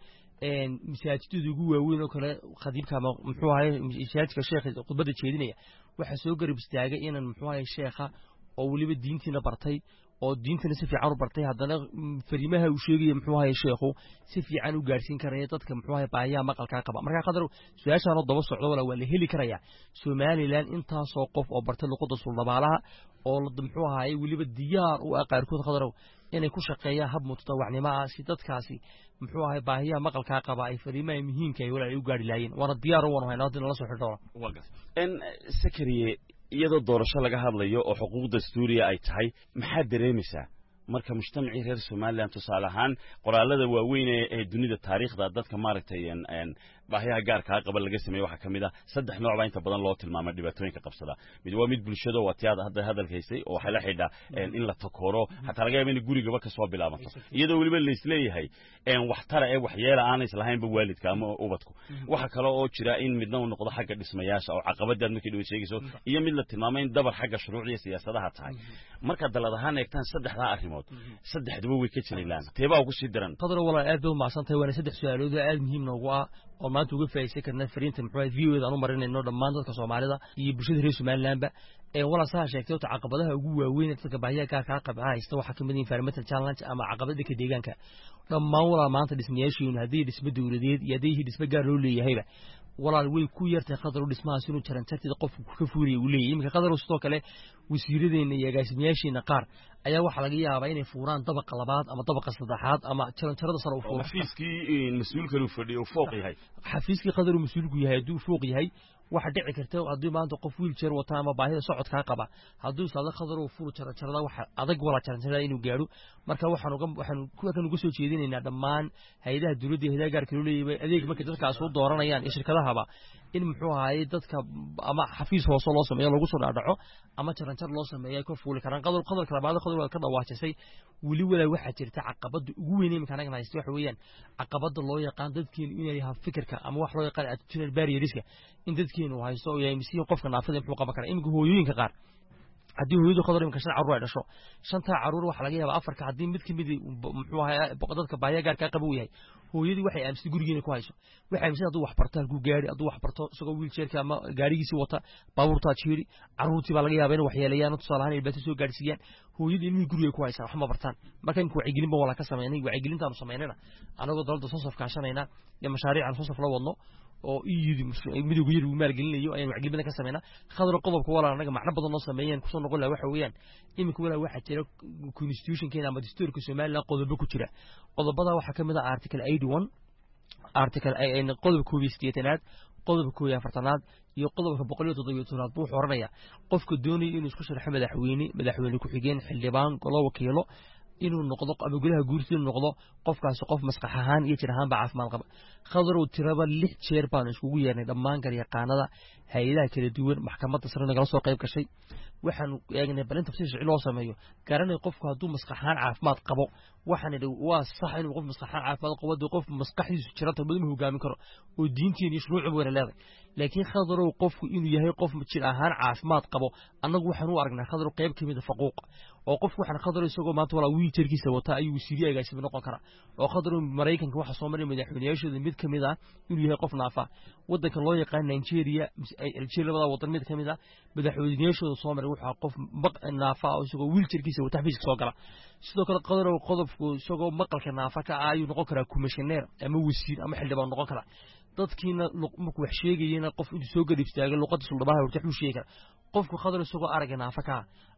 مساجد جوا وين وكلا خديب كما محوها مساجد كشيخ قطبة تشيدني وحسوق قريب استاجو إن محوها الشيخة أو اللي بالدين تنا برتي أو الدين تنا سفي عرب برتي هذا فريمها وشيء محوها الشيخه سفي عنو جالسين كرياتات كمحوها بايا مقال كعقبة مرة قدروا سؤال شان الضبط الصعود ولا هلي كريا سومالي لان انت سوقف أو برتي القدس ولا بعلها أو ضمحوها هاي واللي بالديار وأقارب كود قدروا يعني كل شقيا هب متطوعني مع ستات كاسي محوها بايا مقال كعقبة أي فريمة مهين كي ولا يقاري لاين وانا الديار وانا هنا نادين الله سبحانه وتعالى إن سكري iyadoo doorasho laga hadlayo oo xuquuq dastuuriya ay tahay maxaa dareemaysaa marka mujtamacii reer Soomaaliland tusaale ahaan qoraalada waaweyn ee dunida taariikhda dadka maaragtay baahiyaha gaarka ah qaba laga sameeyo waxa kamid ah saddex nooc baa inta badan loo tilmaamay dhibaatooyinka qabsada mid waa mid bulshada watiyaada hadda hadalkaysay oo waxa la xidhaa in la takooro hatta laga yaabo in gurigaba ka soo bilaabato iyadoo waliba la isleeyahay wax tara ee waxyeelo aan islahaynba waalidka ama ubadku waxa kale oo jira in midna uu noqdo xagga dhismayaasha oo caqabadaad markii dhow sheegayso iyo mid la tilmaamay in dabar xagga shuruucda iyo siyaasadaha tahay marka daladahaan eegtaan saddexda arrimood saddexduba way ka jiraan teebaa ugu sii daran qadar wala aad buu macsantahay waana saddex su'aalood aad muhiim noogu ah oo maanta uga faa'iideysan karna fariinta muxuu video-da aanu marinayno dhammaan dadka Soomaalida iyo bulshada reer Somaliland wala saha sheegtay oo caqabadaha ugu waaweyn ee dadka baahiyaha gaarka ah qaba haysta waxa kamid ah environmental challenge ama caqabada ka deegaanka dhammaan wala maanta dhismayaashiin hadii dhismo dawladeed iyo hadii dhismo gaar loo leeyahayba walaal way ku yartay qadar u dhismaha inuu jarantartida qofku ka fuuriyo uu leeyahay imika qadar sidoo kale wasiiradeena iyo agaasimayaashiina qaar ayaa waxa laga yaabaa inay fuuraan dabaqa labaad ama dabaqa saddexaad ama jarantarada sare u fuuro xafiiskii mas'uulka uu fadhiyo fooq yahay xafiiskii qadar uu mas'uulku yahay duu fooq yahay waxa dhici karta hadii maanta qof wheelchair wata ama baahida socodka qaba haduu saada qadar uu fuuro jarantarada waxa adag wala jarantarada inuu gaaro marka waxaan kuwa kan ugu soo jeedinaynaa dhammaan hay'adaha dawladda iyo hay'adaha gaarka loo leeyahay adeeg markay dadkaas u dooranayaan shirkadaha in muxuu ahaayay dadka ama xafiis hoos loo sameeyo lagu soo dhaadhaco ama jarantar loo sameeyo ka fuuli karaan qadar labaad qadar ka dhawaashay wali wala waxa jirta caqabada ugu weyn ee imkaan haysto waxa weeyaan caqabada loo yaqaan dadkeen inay yahay fikirka ama wax loo yaqaan attitudinal barrieriska in dadkeen uu haysto oo yahay misiin qofka naafada muxuu qaban karaa imka hooyooyinka qaar haddii hooyadu qadar imka shan caruur ay dhasho shanta caruur waxa laga yaabaa afarka haddii mid kamid muxuu ahaayay dadka baahiyaha gaarka qaba uu yahay hooyadii waxay aaminsan gurigeena ku hayso waxay aaminsan hadduu wax barto halkuu gaari hadduu wax barto isagoo wheelchairka ama gaarigiisii wata baabuurtaa jiiri caruurtii baa laga yaabaa in waxyeelayaan tusaale ahaan ilbaata soo gaarsiiyaan hooyadii ilmihii guriga ku haysaa wax ma bartaan marka imka wacyigelin baa wala ka sameynay wacyigelintaanu sameynayna anagoo dalada soo safkaashanayna iyo mashaariican soo saf la wadno oo iyidi midowga yar uu maalgelinayo ayaan wacyigelin ka sameynaa khadar qodobka wala anaga macna badan loo sameeyeen kusoo noqon laha waxa weeyaan imika wala waxa jira constitution-keena ama dastuurka Soomaaliland qodobo ku jira qodobada waxa kamid ah article 81 article qodobka 28aad qodobka 40aad iyo qodobka 117aad buu xoranaya qofka doonaya inuu isku sharaxo madaxweyne ku xigeen xildhibaan golo wakiilo inuu noqdo ama golaha guurtiisa noqdo qofkaas qof maskax ahaan iyo jir ahaan ba caafimaad qaba khadar uu tiraba 6 jeer baan iskugu yeernay dhammaan garyaqaanada hay'adaha kala duwan maxkamadda sare naga soo qayb gashay waxaan eegnay balin tafsiir sharci loo sameeyo garanay qofku hadduu maskax ahaan caafimaad qabo waxaan waa sax inuu qof maskax ahaan caafimaad qabo hadduu qof maskaxdiisu jiranta badan uu hogaamin karo oo diintiin iyo shuruucda weyn leedahay laakiin khadar uu qofku inuu yahay qof jir ahaan caafimaad qabo annagu waxaan u aragnaa khadar qayb kamid ah faquuq oo qofku waxaan khadar isagoo maanta wala wheelchairkiisa wata ayuu wasiir agaasimo noqon kara oo khadar Mareykanka waxa soo maray madaxweynayaashooda mid kamid ah inuu yahay qof naafa wadanka loo yaqaan Nigeria labada wadan mid kamid ah madaxweynayaashooda soo maray waxa qof naafa oo isagoo wheelchairkiisa wata xafiiska soo gala sidoo kale qadar qodobku isagoo maqalka naafa ka ayuu noqon karaa commissioner ama wasiir ama xildhibaan noqon kara dadkiina markuu wax sheegayeen qof intuu soo gadib istaaga luqadda suldhabaha wuxuu sheegi kara qofku khadar isagoo arag naafa ka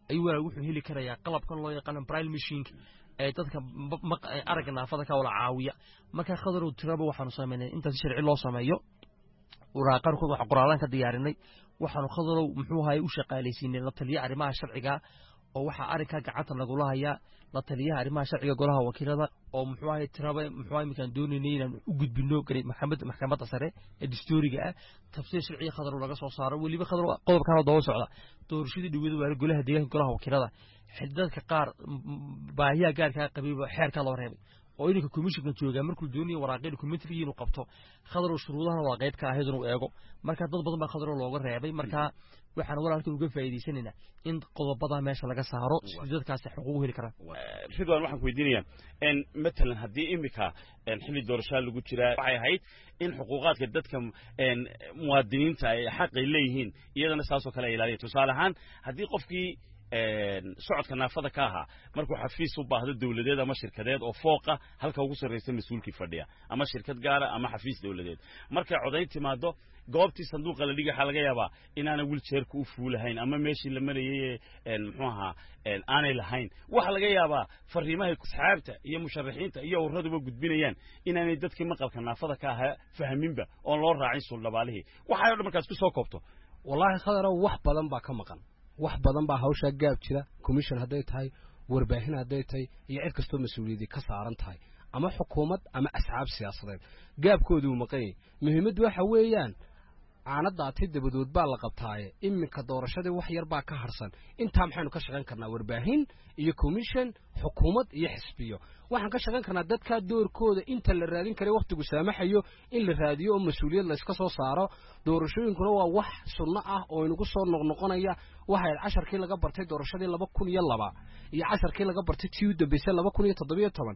ayuu walaal wuxuu heli karayaa qalabkan loo yaqaan braille machine ee dadka aragga naafada ka wala caawiya marka khadar tiraba waxaanu sameynay inta sharci loo sameeyo waraaqan waxa qoraalan ka diyaarinay waxaanu khadarow muxuu ahay u shaqaalaysiinay la taliya arrimaha sharciga oo waxa arrinka gacanta lagu lahayaa la taliyaha arrimaha sharciga golaha wakiilada oo muxuu ahay tiraba muxuu ahay midkaan doonaynay inaan u gudbino garay maxkamadda sare ee dastuuriga ah tafsiir sharciga khadar laga soo saaro waliba khadar qodobkan oo daba socda doorashadii dhawada waa golaha deegaanka golaha wakiilada xidadka qaar baahiyaha gaarka qabiiba xeerka loo reebay oo inka commissionka jooga markuu doonayo waraaqada committee inuu qabto khadar shuruudaha waa qayb ka ahayd inuu eego marka dad badan baa khadar looga reebay marka waxaan walaalkii uga faa'iideysanayna in qodobada meesha laga saaro si dadkaas xuquuq u heli karaan ridwan waxaan ku weydiinayaa matalan haddii imika xilli doorashada lagu jiraa waxay ahayd in xuquuqaadka dadka muwaadiniinta ay xaq ay leeyihiin iyadana saasoo kale ay ilaaliyaan tusaale ahaan haddii qofkii socodka naafada ka ahaa markuu xafiis u baahdo dawladeed ama shirkadeed oo fooqa halka ugu sarreeyay mas'uulkii fadhiya ama shirkad gaar ah ama xafiis dawladeed marka codayn timaado goobtii sanduuqa la dhigay waxa laga yaabaa inaana wheelchairku u fuulahayn ama meeshii la marayay muxuu ahaa aanay lahayn waxa laga yaabaa fariimaha asxaabta iyo musharaxiinta iyo ururaduba gudbinayaan inaanay dadkii maqalka naafada ka ahaa fahminba oo loo raacin suldhabaalihii waxa ay markaas ku soo koobto wallahi khadaro wax badan baa ka maqan wax badan baa hawsha gaab jira commission haday tahay warbaahin haday tahay iyo cid kasto mas'uuliyadi ka saaran tahay ama xukuumad ama asxaab siyaasadeed gaabkoodu maqay muhiimadu waxa weeyaan aanadaati dabadood baa la qabtaaye iminka doorashadii wax yar baa ka harsan inta maxaynu ka shaqayn karnaa warbaahin iyo commission xukuumad iyo xisbiyo waxaan ka shaqayn karnaa dadka doorkooda inta la raadin karo waqtigu saamaxayo in la raadiyo oo mas'uuliyad la iska soo saaro doorashooyinkuna waa wax sunno ah oo inagu soo noqnoqonaya waxay 10kii laga bartay doorashadii 2002 iyo 10kii laga bartay tii dambeysay 2017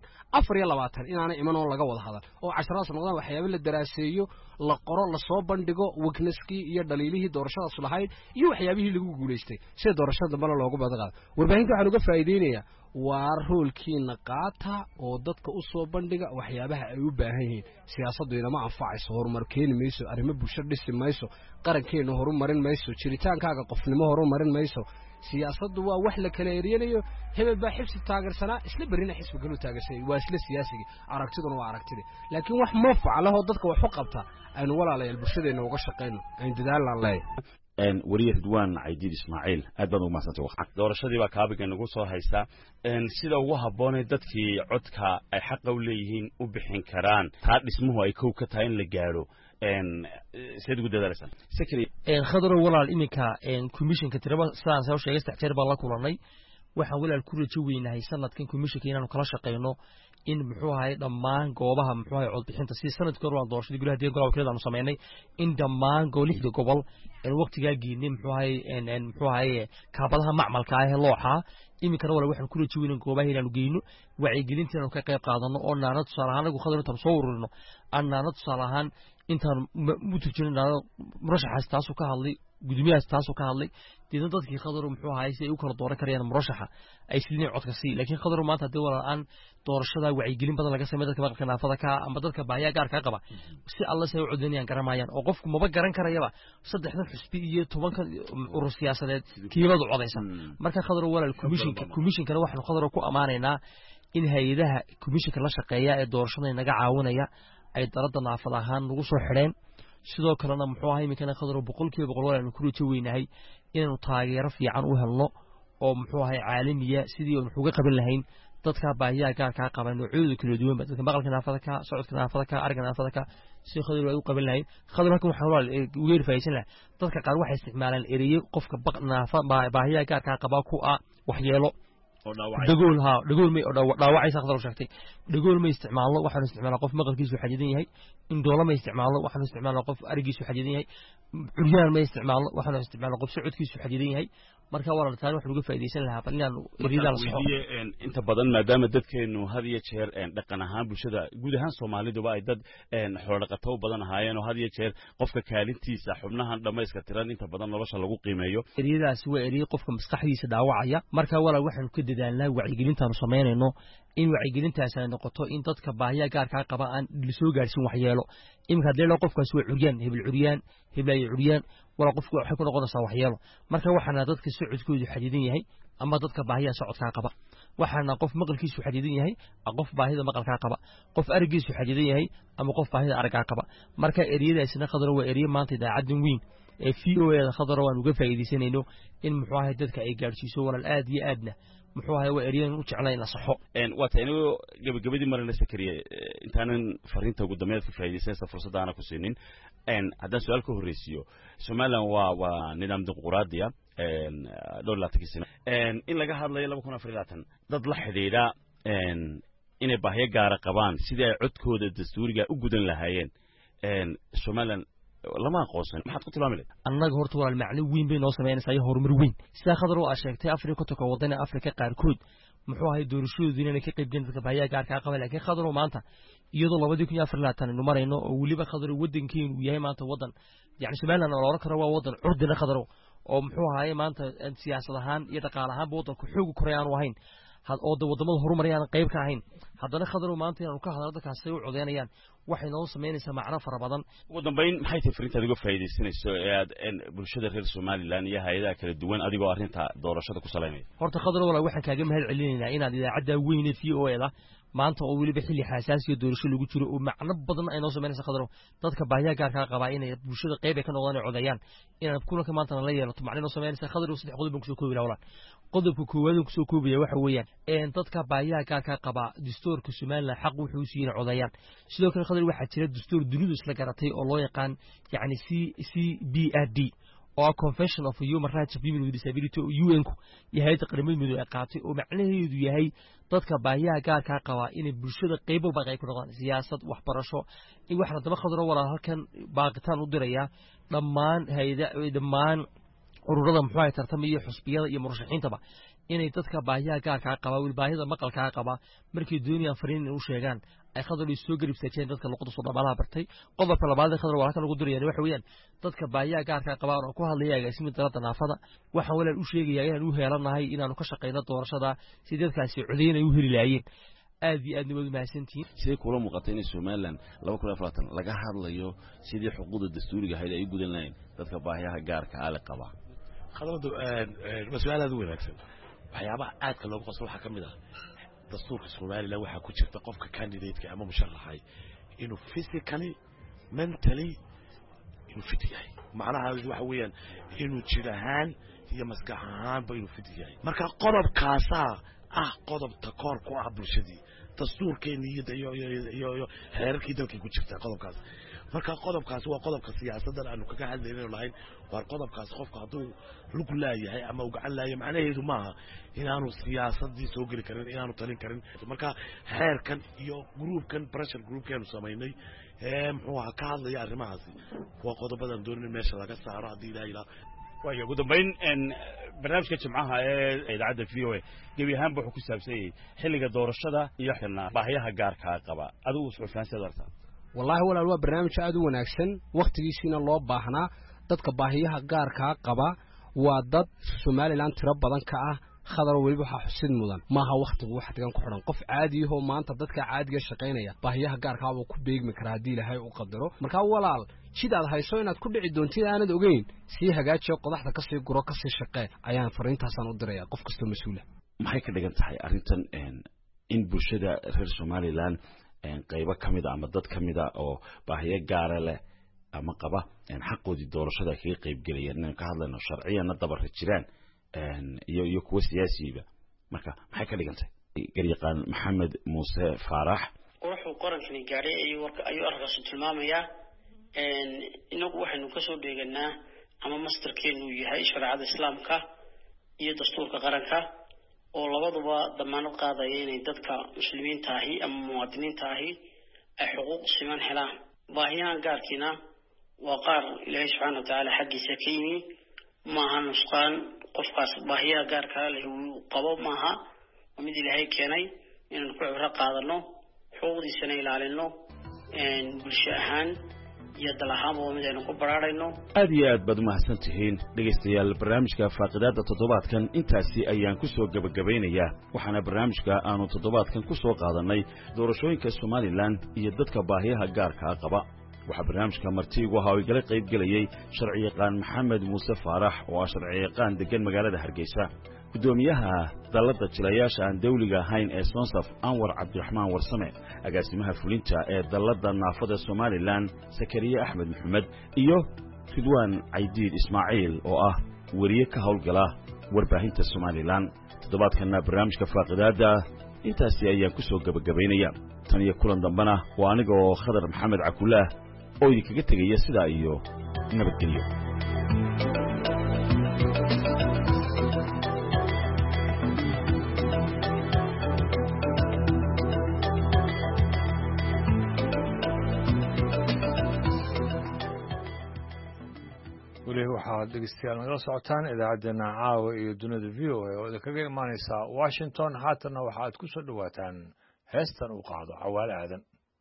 24 inaana iman oo laga wada hadal oo 10 sanadood waxyaabo la daraaseeyo la qoro la soo bandhigo wignaskii iyo dhaliilihii doorashadaas lahayd iyo waxyaabihii lagu guuleystay si doorashada bal loogu badaqaado warbaahinta waxaan uga faa'iideynayaa waa roolkiina qaata oo dadka u soo bandhiga waxyaabaha ay u baahan yihiin siyaasaddu inama anfacayso horumar keeni mayso arrimo bulshada dhisi mayso qarankeena horumarin mayso jiritaankaaga qofnimo horumarin mayso siyaasaddu waa wax la kala eriyanayo hebel baa xibsi taageersanaa isla berina xisbi galu taageersay waa isla siyaasiga aragtiduna waa aragtida laakiin wax ma facalaho dadka wax u qabta aynu walaalayaal bulshadeena uga shaqeyno aynu dadaalaan leeyahay wariye Ridwaan Caydiid Ismaaciil aad baan ugu mahadsantahay waqti doorashadii baa kaabiga nagu soo haysta sida ugu habboon dadkii codka ay xaq u leeyihiin u bixin karaan taa dhismuhu ay kow ka tahay in la gaaro سيد قد درسنا سكري خضر ولا الإمكا كوميشن كتير بس سان سوى شيء استحتير بالله كلناي وحول الكل جوي إنه سنة كان كوميشن كينا نقلاش قينه إن محوها دمان جوابها محوها عود بحين تسي سنة كروا عن دورش يقولها دي قراءة كذا مسميني إن دمان قوليه دي قبل الوقت جاي جيني محوها إن محوها كابلها معمل كايه لوحة إمي كانوا ولا واحد كل جوي نجوبه هنا نجينه وعيجلين تنا كقيق قاعدنا أو نانت صراحة وخضر تصور إنه أن نانت صراحة أنت متوجهين مرشح استاسو كهالي قدومي استاسو كهالي تيجي تدخل خضر محوها عايز يوكل دورة كريان مرشحة أي سنين عد كسي لكن خضر ما تدور الآن دور الشدة وعيجلين بدل لقى سمدة كمان كنا فذاك أم بدل كبايا جار كقبة بس الله سيعود الدنيا كرمايان وقفكم مبكرا كريبا صدقنا الحسبية طبعا الروسيا سنة كيلو عضيسا مركز خضر ولا الكوميشن كانوا واحد خضر كو أمانينا إن هيدها كوميشن كلا شقيا الدور الشدة نجا عاونيا ay darada naafad ahaan lagu soo xireen sidoo kalena muxuu ahay imikana khadro boqolkiiba boqol walaal ku weynahay inuu taageero fiican u helno oo muxuu ahay caalamiya sidii uu uga qaban lahayn dadka baahiyaha gaarka ah qaban noocyada kala duwan dadka maqalka naafada ka socodka naafada ka aragga naafada ka si khadro ay u qaban lahayn khadro halkan waxa walaal ugu yeerfaysan lahaa dadka qaar waxay isticmaalaan ereyo qofka baahiyaha gaarka ah qaba ku ah waxyeelo دقول مي داوعي ساخذ شكتي دقول ما يستعمله وحنا نستعمله قف مقل كيسو حديدين هي إن دولا ما يستعمله وحنا نستعمله قف أرجيسو حديدين هي عريان ما يستعمله وحنا نستعمله قف سعود كيسو حديدين هي مركا ورا ثاني وحنا نقول فايدين لها بلنا نريد على الصحة أنت بدل ما دام دتك إنه هذه شهر دقنا هان بشدة جودها سومالي دبا دد حرقته بدل هاي إنه هذه شهر قف كالنتي سحبنا هان لما يسكتران أنت بدل ما بشر لقو قيمة ريد سوى ريد قف مسخحي سداوعية مركا ورا وحنا كده دان wacyigelinta sameynayno in wacyigelintaas ay noqoto in dadka baahiyaha gaarka ah qaba aan la soo gaarsin waxyeelo imka hadii qofkaas waa curiyaan hebel curiyaan wala qofku waxa ku noqonaysa waxyeelo marka waxana dadka socodkoodu xadidan yahay ama dadka baahiya socodka qaba waxaana qof maqalkiisu xadidan yahay qof baahida maqalka qaba qof arigiisu xadidan yahay ama qof baahida aragga qaba marka eriyadaasina khadar waa eriye maanta idaacaddan weyn ee VOA khadar waan uga faa'iideysanayno in muxuu ahay dadka ay gaarsiiso walaal aad iyo aadna muxuu ahay waa eriyan u jeclayn la saxo waa taynoo gabagabadii marna sakariye intaanan fariinta ugu dambeyd ka faa'iideysanaysa fursada aan ku siinin haddaan su'aal ka horreysiyo Soomaaliland waa nidaam dimuqraadiya in laga hadlayo 2024 dad la xidhiidha inay baahiyo gaara qabaan sidii ay codkooda dastuuriga u gudan lahaayeen Soomaaliland lama aqoonsan maxaad ku tilmaami lahayd annaga horta walaal macno weyn bay noo sameynaysaa horumar weyn sida khadar oo sheegtay Afrika ka wadana Afrika qaarkood muxuu ahay doorashooyinka inay ka qayb galaan dadka baahiyaha gaarka ah qaba laakiin khadar oo maanta iyadoo 2024 inu marayno oo waliba khadar wadankeenu uu yahay maanta wadan yani Soomaaliland oo la karo waa wadan curdina khadar oo muxuu ahay maanta siyaasad ahaan iyo dhaqaale ahaan wadanku xoog Koreaan wahayn oo wadamada horumarayaan qayb ka ahayn haddana khadar oo maanta inuu ka hadlo dadkaas ay u codeynayaan waxay noo sameynaysaa macno fara badan ugu dambeyn maxay tahay fariinta adiga faa'iideysanayso ee bulshada reer Soomaaliland iyo hay'adaha kala duwan adigoo arrinta doorashada ku saleynaya horta khadar walaal waxaan kaaga mahad celinaynaa inaad idaacadda weyn ee VOA maanta oo waliba xilli xasaasiyo doorasho lagu jiro oo macno badan ay noo sameynaysa khadar dadka baahiyaha gaarka qaba inay bulshada qayb ay ka noqdaan codayaan inaan kulanka maanta la yeelato macno sameynaysa khadar oo saddex qodob ku soo koobi lahaa qodobka koowaad ku soo koobaya waxa weeyaan dadka baahiyaha gaarka qaba dastuurka Soomaaliland xaq wuxuu u siiyay codayaan sidoo kale khadar waxa jira dastuur dunidu isla garatay oo loo yaqaan yani CBRD oo Convention of Human Rights of People with Disability UN-ku yahay qaramada midoobay ay qaatay oo macnaheedu yahay dadka baahiyaha gaarka qaba inay bulshada qayb walba ay ku noqdaan siyaasad waxbarasho in wax la daba khadar walaal halkan baaqitaan u diraya dhammaan ururada muxuu ahay tartamaya xusbiyada iyo murashaxiintaba inay dadka baahiyaha gaarka qaba wal baahida maqalka qaba markii doonayaan fariin u sheegaan ay khadar soo garibsajeen dadka luqada Soomaaliya bartay qodobka labaad ee khadar waa halkan lagu diriyay waxa weeyaan dadka baahiyaha gaarka qaba oo ku hadlaya agaasimada dalada naafada waxa walaal u sheegaya inaan u heelanahay inaanu ka shaqeyno doorashada si dadkaasi codeyn ay u heli laayeen aad iyo aad nabad mahadsantiin sidee kula muuqatay in Soomaaliland 2024 laga hadlayo sidii xuquuqda dastuuriga ahayd ay u gudan lahayn dadka baahiyaha gaarka ah qaba khadadu mas'uuliyadda wanaagsan waxyaabaha aadka loogu qoslo waxa kamid ah dastuurka Soomaaliland waxa ku jirta qofka candidate-ka ama musharaxay inuu physically mentally inuu fit yahay macnaha waxa weeyaan inuu jir ahaan iyo maskax ahaanba inuu fit yahay marka qodobkaasa qodob takoor ku ah bulshadii dastuurkeena iyo xeerarkii dalka ku jirta qodobkaas marka qodobkaas waa qodobka siyaasadda aanu kaga hadlayno lahayn waa qodobkaas qofka haduu lug laayahay ama uu gacan laayahay macnaheedu maaha inaanu siyaasadii soo gali karin inaanu talin karin marka xeerkan iyo groupkan pressure groupkeenu sameeynay muxuu ka hadlaya arrimahaasi waa qodobadan doonay meesha laga saaro hadii ilaahay waayo ugu dambeyn barnaamijka jimcaha ee idaacadda VOA gabi ahaanba wuxuu ku saabsan yahay xilliga doorashada iyo xilna baahiyaha gaarka qaba adigu soo fahansadarta والله ولا هو برنامج عاد وناكسن وقت جيسينا الله باهنا dadka baahiyaha gaarka qaba waa dad Soomaaliland tiro badan ka ah khadar waliba waxa xusid mudan maaha waqtigu wax tagan ku xiran qof caadi ah oo maanta dadka caadiga shaqeynaya baahiyaha gaarka ah oo ku beegmi kara hadii Ilaahay u qadaro marka walaal sidaad hayso inaad ku dhici doontid aanad ogeyn si hagaajiyo qodaxda ka sii guro ka sii shaqee ayaan fariintaasan u dirayaa qof kasta mas'uul ah maxay ka dhigan tahay arintan in bulshada reer Soomaaliland qaybo kamid ama dad kamid oo baahiyo gaar leh ama qaba xaqoodii doorashada kaga qayb galayeen in ka hadlayno sharciyana dabar jiraan iyo kuwa siyaasiyiba marka maxay ka dhigantay garyaqaan Maxamed Muuse Faarax wuxuu qorankani gaaray ayuu arkaas tilmaamaya inagu waxaynu ka soo dheeganaa ama masterkeenu yahay shariicada islaamka iyo dastuurka qaranka oo labaduba damaanad qaadaya inay dadka muslimiinta ahi ama muwaadiniinta ahi ay xuquuq siman helaan baahiyahan gaarkiina waa qaar Ilaahay subhanahu wa ta'ala xaqiisa ka yimi maaha nusqaan qofkaas baahiyaha gaarka leh uu qabo maaha mid Ilaahay keenay inaan ku cibro qaadano xuquuqdiisana ilaalino bulsho ahaan iyo dalahaan oo mid aynu ku baraarayno aad iyo aad baad mahadsantihiin dhageystayaal barnaamijka faaqidaada toddobaadkan intaasi ayaan ku soo gabagabeynayaa waxaana barnaamijka aanu toddobaadkan ku soo qaadanay doorashooyinka Soomaaliland iyo dadka baahiyaha gaarka qaba waxa barnaamijka martiigu ahaa oo igala qayb galayay sharci yaqaan Maxamed Muuse Faarax oo sharci yaqaan degan magaalada Hargeysa gudoomiyaha dalladda jilayaasha aan dawliga ahayn ee Sonsaf Anwar Cabdiraxmaan Warsame agaasimaha fulinta ee dalladda naafada Soomaaliland Sakariya Axmed Maxamed iyo Ridwaan Caydiid Ismaaciil oo ah wariye ka howlgala warbaahinta Soomaaliland toddobaadkana barnaamijka faaqidaada intaasi ayaan ku soo gabagabaynaya tan iyo kulan dambana waa aniga oo Khadar Maxamed Cakulah oo idinkaga tegaya sidaa iyo nabadgelyo waxaad dhegeystayaal nagala socotaan idaacaddeenna caawa iyo dunida VOA oo idinkaga imaanaysa Washington haatana waxaad ku soo dhawaataan heestan uu qaado Cawaale Aadan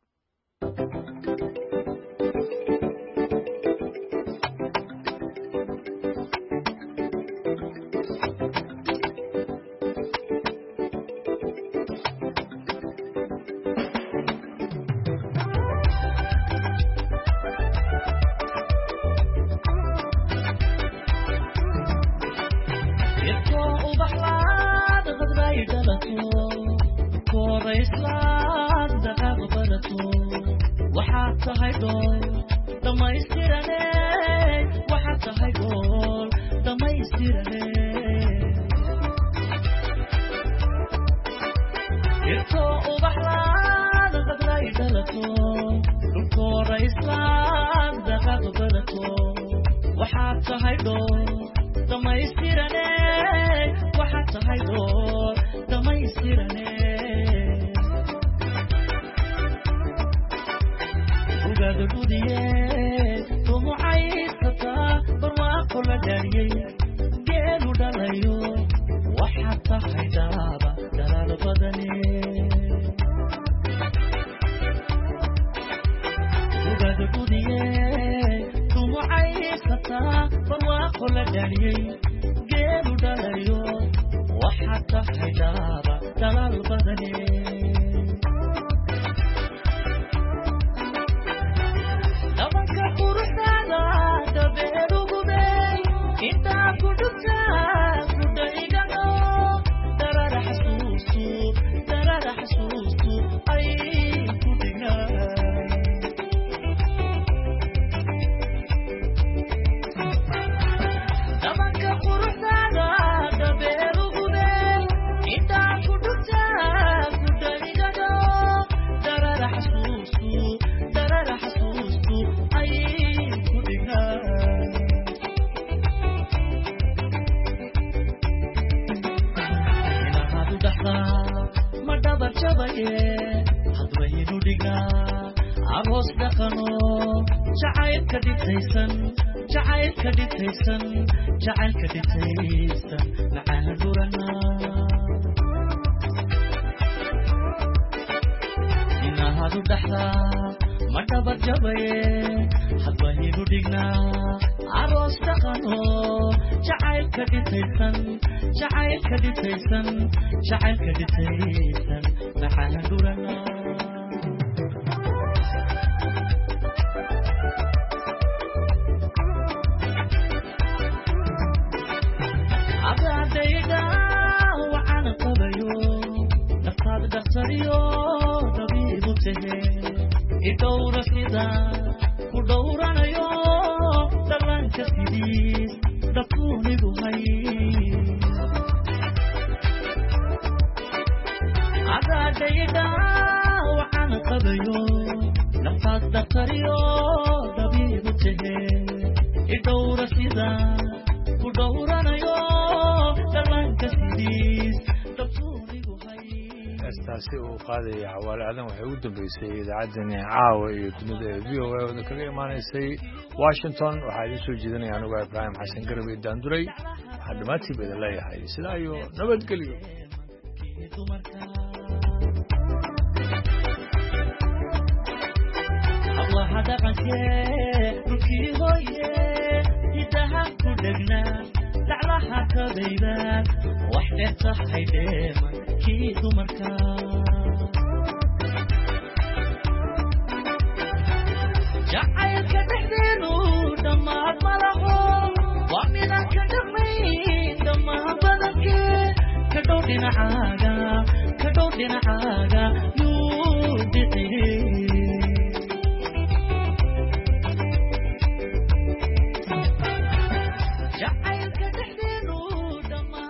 idaacaddeena caawa iyo dunida VOA oo kaga imaanaysay Washington waxaa idin soo jeedinaya anigu Ibrahim Xasan Garab iyo Daanduray waxaan dhamaantii badan leeyahay sidaa iyo nabadgelyo Allah dhaqankee dhulkii hooye hidaha ku dhegnaa daclaha kabayba wax dheer tahay dheema kii dumarka jacaylka dhexdeenu dhammaad ma laho waa midaan ka dhaqmayn dhammaan badankee dhinacaaga ka dhow dhinacaaga yuu bixi